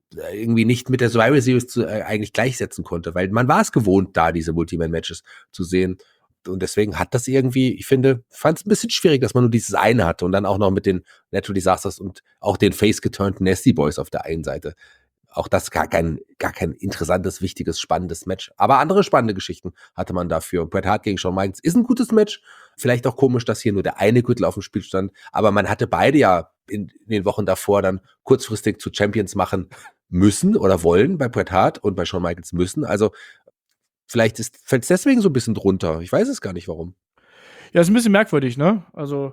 irgendwie nicht mit der Survivor Series zu, äh, eigentlich gleichsetzen konnte, weil man war es gewohnt, da diese Multiman-Matches zu sehen. Und deswegen hat das irgendwie, ich finde, fand es ein bisschen schwierig, dass man nur dieses eine hatte und dann auch noch mit den Natural Disasters und auch den face-geturnten Nasty Boys auf der einen Seite. Auch das gar kein, gar kein interessantes, wichtiges, spannendes Match. Aber andere spannende Geschichten hatte man dafür. Bret Hart gegen Shawn Michaels ist ein gutes Match. Vielleicht auch komisch, dass hier nur der eine Gürtel auf dem Spiel stand. Aber man hatte beide ja in, in den Wochen davor dann kurzfristig zu Champions machen müssen oder wollen bei Bret Hart und bei Shawn Michaels müssen. Also vielleicht fällt es deswegen so ein bisschen drunter. Ich weiß es gar nicht, warum. Ja, ist ein bisschen merkwürdig, ne? Also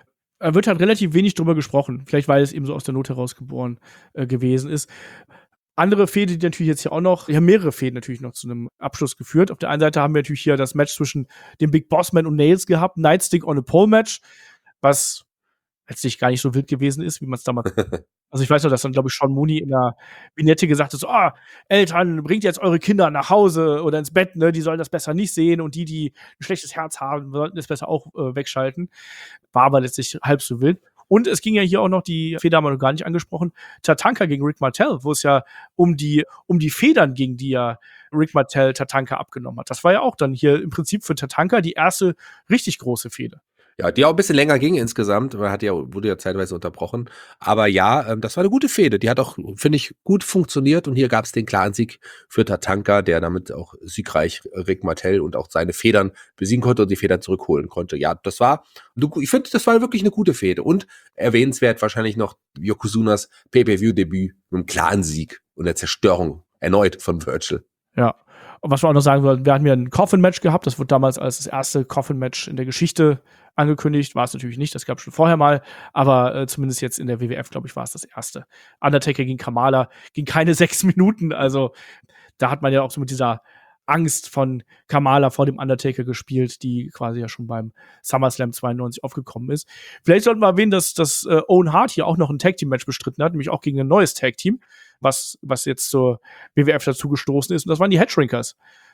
er wird halt relativ wenig drüber gesprochen. Vielleicht, weil es eben so aus der Not heraus geboren äh, gewesen ist. Andere Fäden, die natürlich jetzt hier auch noch, ja, mehrere Fäden natürlich noch zu einem Abschluss geführt. Auf der einen Seite haben wir natürlich hier das Match zwischen dem Big Boss Man und Nails gehabt, Nightstick on a Pole Match, was letztlich gar nicht so wild gewesen ist, wie man es damals. Also ich weiß noch, dass dann, glaube ich, Sean Mooney in der Vignette gesagt hat, so, ah, Eltern, bringt jetzt eure Kinder nach Hause oder ins Bett, ne, die sollen das besser nicht sehen und die, die ein schlechtes Herz haben, sollten das besser auch äh, wegschalten. War aber letztlich halb so wild. Und es ging ja hier auch noch, die Feder haben wir noch gar nicht angesprochen, Tatanka gegen Rick Martel, wo es ja um die, um die Federn ging, die ja Rick Martel Tatanka abgenommen hat. Das war ja auch dann hier im Prinzip für Tatanka die erste richtig große Fehde. Ja, die auch ein bisschen länger ging insgesamt. Man hat ja, wurde ja zeitweise unterbrochen. Aber ja, ähm, das war eine gute Fehde. Die hat auch, finde ich, gut funktioniert. Und hier gab es den klaren Sieg für Tatanka, der damit auch siegreich Rick Martel und auch seine Federn besiegen konnte und die Federn zurückholen konnte. Ja, das war, ich finde, das war wirklich eine gute Fehde. Und erwähnenswert wahrscheinlich noch Yokozunas Pay-Per-View-Debüt mit einem klaren Sieg und der Zerstörung erneut von Virgil. Ja. Und was wir auch noch sagen wollten, wir hatten ja ein Coffin-Match gehabt. Das wurde damals als das erste Coffin-Match in der Geschichte angekündigt. War es natürlich nicht, das gab es schon vorher mal. Aber äh, zumindest jetzt in der W W F, glaube ich, war es das erste. Undertaker gegen Kamala ging keine sechs Minuten. Also da hat man ja auch so mit dieser Angst von Kamala vor dem Undertaker gespielt, die quasi ja schon beim SummerSlam zweiundneunzig aufgekommen ist. Vielleicht sollten wir erwähnen, dass, dass äh, Owen Hart hier auch noch ein Tag-Team-Match bestritten hat, nämlich auch gegen ein neues Tag-Team, was, was jetzt zur W W F dazu gestoßen ist. Und das waren die Headshrinkers.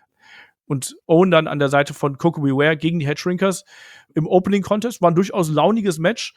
Und Owen dann an der Seite von Koko B. Ware gegen die Headshrinkers im Opening-Contest. War ein durchaus launiges Match.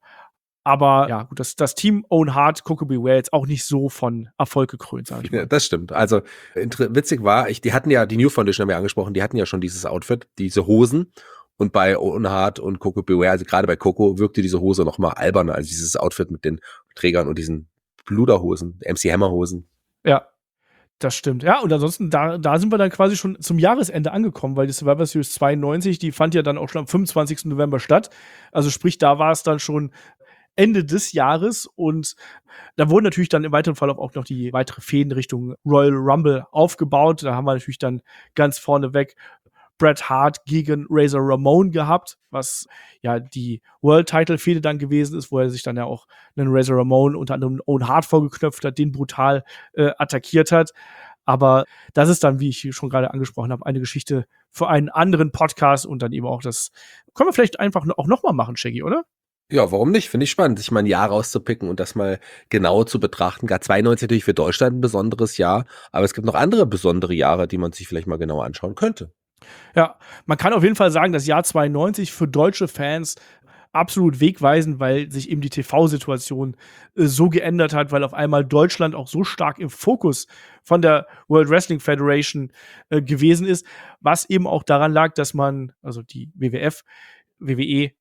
Aber ja, gut, das, das Team Owen Hart, Koko B. Ware jetzt auch nicht so von Erfolg gekrönt, sag ich mal. Ja, das stimmt. Also witzig war, ich, die hatten ja, die New Foundation haben wir angesprochen, die hatten ja schon dieses Outfit, diese Hosen. Und bei Owen Hart und Koko B. Ware, also gerade bei Koko, wirkte diese Hose noch mal alberner als dieses Outfit mit den Trägern und diesen Bluderhosen, M C Hammer Hosen. Ja, das stimmt. Ja, und ansonsten, da, da sind wir dann quasi schon zum Jahresende angekommen, weil die Survivor Series zweiundneunzig, die fand ja dann auch schon am fünfundzwanzigsten November statt. Also sprich, da war es dann schon Ende des Jahres und da wurden natürlich dann im weiteren Verlauf auch noch die weitere Fäden Richtung Royal Rumble aufgebaut. Da haben wir natürlich dann ganz vorneweg Bret Hart gegen Razor Ramon gehabt, was ja die World-Title-Fehde dann gewesen ist, wo er sich dann ja auch einen Razor Ramon unter anderem Owen Hart vorgeknöpft hat, den brutal äh, attackiert hat. Aber das ist dann, wie ich schon gerade angesprochen habe, eine Geschichte für einen anderen Podcast und dann eben auch das, können wir vielleicht einfach auch nochmal machen, Shaggy, oder? Ja, warum nicht? Finde ich spannend, sich mal ein Jahr rauszupicken und das mal genau zu betrachten. Gar zweiundneunzig natürlich für Deutschland ein besonderes Jahr, aber es gibt noch andere besondere Jahre, die man sich vielleicht mal genauer anschauen könnte. Ja, man kann auf jeden Fall sagen, das Jahr zweiundneunzig für deutsche Fans absolut wegweisend, weil sich eben die T V-Situation äh, so geändert hat, weil auf einmal Deutschland auch so stark im Fokus von der World Wrestling Federation äh, gewesen ist, was eben auch daran lag, dass man, also die W W F, W W E,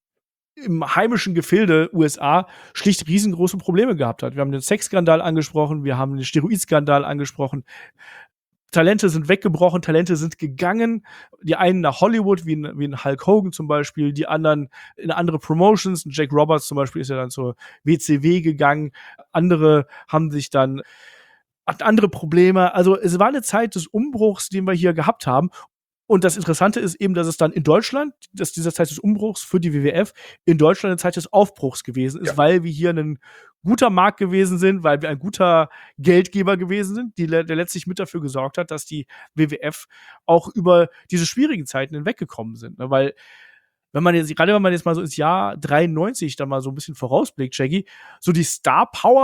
im heimischen Gefilde U S A schlicht riesengroße Probleme gehabt hat. Wir haben den Sexskandal angesprochen, wir haben den Steroidskandal angesprochen. Talente sind weggebrochen, Talente sind gegangen. Die einen nach Hollywood, wie ein, wie ein Hulk Hogan zum Beispiel, die anderen in andere Promotions. Jake Roberts zum Beispiel ist ja dann zur W C W gegangen. Andere haben sich dann hatten andere Probleme. Also es war eine Zeit des Umbruchs, den wir hier gehabt haben. Und das Interessante ist eben, dass es dann in Deutschland, dass dieser Zeit des Umbruchs für die W W F in Deutschland eine Zeit des Aufbruchs gewesen ist, ja. Weil wir hier ein guter Markt gewesen sind, weil wir ein guter Geldgeber gewesen sind, die, der letztlich mit dafür gesorgt hat, dass die W W F auch über diese schwierigen Zeiten hinweggekommen sind. Ne? Weil wenn man jetzt, gerade wenn man jetzt mal so ins Jahr dreiundneunzig dann mal so ein bisschen vorausblickt, Shaggy, so die Star Power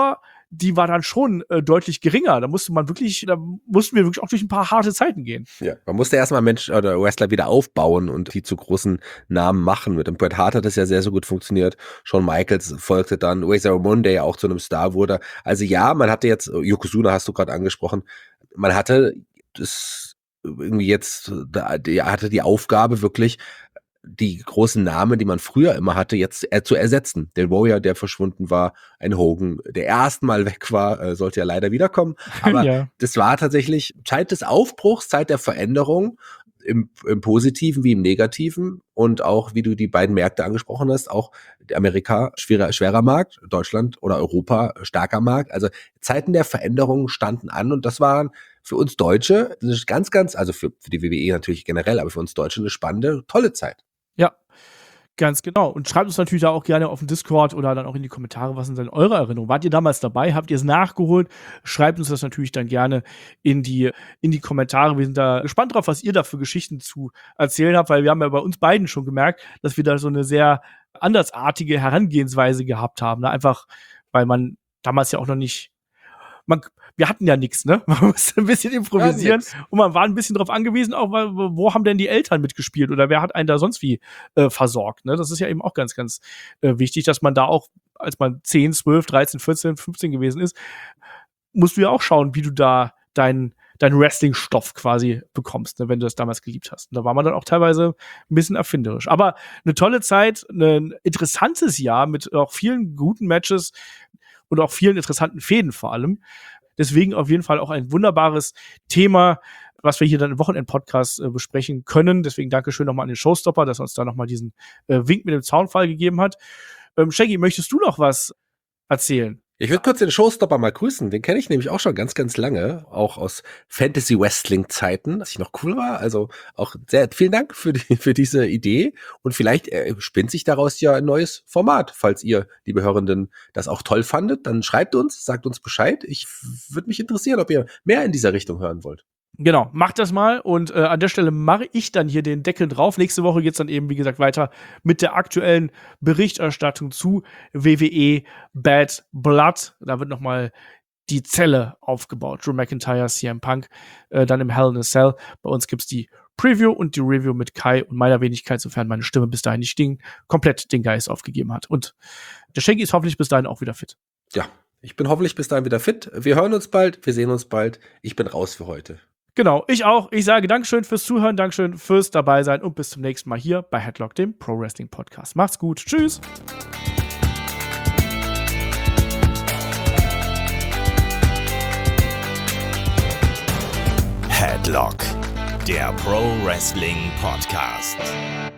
die war dann schon äh, deutlich geringer. Da musste man wirklich, da mussten wir wirklich auch durch ein paar harte Zeiten gehen. Ja, man musste erstmal Mensch oder Wrestler wieder aufbauen und die zu großen Namen machen. Mit dem Bret Hart hat das ja sehr, sehr gut funktioniert. Shawn Michaels folgte dann, Razor Ramon, der ja auch zu einem Star wurde. Also ja, man hatte jetzt, Yokozuna hast du gerade angesprochen, man hatte das irgendwie jetzt, er hatte die Aufgabe wirklich, die großen Namen, die man früher immer hatte, jetzt äh, zu ersetzen. Der Warrior, der verschwunden war, ein Hogan, der erstmal weg war, äh, sollte ja leider wiederkommen. Aber Ja. das war tatsächlich Zeit des Aufbruchs, Zeit der Veränderung, im, im Positiven wie im Negativen. Und auch, wie du die beiden Märkte angesprochen hast, auch Amerika schwerer, schwerer Markt, Deutschland oder Europa starker Markt. Also Zeiten der Veränderung standen an und das waren für uns Deutsche eine ganz, ganz, also für, für die W W E natürlich generell, aber für uns Deutsche eine spannende, tolle Zeit. Ja, ganz genau. Und schreibt uns natürlich da auch gerne auf den Discord oder dann auch in die Kommentare, was sind denn eure Erinnerungen? Wart ihr damals dabei? Habt ihr es nachgeholt? Schreibt uns das natürlich dann gerne in die, in die Kommentare. Wir sind da gespannt drauf, was ihr da für Geschichten zu erzählen habt, weil wir haben ja bei uns beiden schon gemerkt, dass wir da so eine sehr andersartige Herangehensweise gehabt haben. Ne? Einfach, weil man damals ja auch noch nicht Man, wir hatten ja nichts, ne? Man musste ein bisschen improvisieren ja, und man war ein bisschen darauf angewiesen, auch weil, wo haben denn die Eltern mitgespielt oder wer hat einen da sonst wie äh, versorgt, ne? Das ist ja eben auch ganz, ganz äh, wichtig, dass man da auch, als man zehn, zwölf, dreizehn, vierzehn, fünfzehn gewesen ist, musst du ja auch schauen, wie du da deinen deinen Wrestling-Stoff quasi bekommst, ne, wenn du das damals geliebt hast. Und da war man dann auch teilweise ein bisschen erfinderisch. Aber eine tolle Zeit, ein interessantes Jahr mit auch vielen guten Matches und auch vielen interessanten Fäden vor allem. Deswegen auf jeden Fall auch ein wunderbares Thema, was wir hier dann im Wochenend-Podcast äh, besprechen können. Deswegen Dankeschön nochmal an den Showstopper, dass er uns da nochmal diesen äh, Wink mit dem Zaunfall gegeben hat. Ähm, Shaggy, möchtest du noch was erzählen? Ich würde kurz den Showstopper mal grüßen. Den kenne ich nämlich auch schon ganz, ganz lange. Auch aus Fantasy-Wrestling-Zeiten, als ich noch cool war. Also auch sehr vielen Dank für, die, für diese Idee. Und vielleicht äh, spinnt sich daraus ja ein neues Format. Falls ihr, liebe Hörenden, das auch toll fandet, dann schreibt uns, sagt uns Bescheid. Ich würde mich interessieren, ob ihr mehr in dieser Richtung hören wollt. Genau, macht das mal und äh, an der Stelle mache ich dann hier den Deckel drauf. Nächste Woche geht's dann eben, wie gesagt, weiter mit der aktuellen Berichterstattung zu W W E Bad Blood. Da wird nochmal die Zelle aufgebaut. Drew McIntyre, C M Punk, äh, dann im Hell in a Cell. Bei uns gibt's die Preview und die Review mit Kai und meiner Wenigkeit, sofern meine Stimme bis dahin nicht den, komplett den Geist aufgegeben hat. Und der Shaggy ist hoffentlich bis dahin auch wieder fit. Ja, ich bin hoffentlich bis dahin wieder fit. Wir hören uns bald, wir sehen uns bald. Ich bin raus für heute. Genau, ich auch. Ich sage Dankeschön fürs Zuhören, Dankeschön fürs Dabeisein und bis zum nächsten Mal hier bei Headlock, dem Pro Wrestling Podcast. Macht's gut. Tschüss. Headlock, der Pro Wrestling Podcast.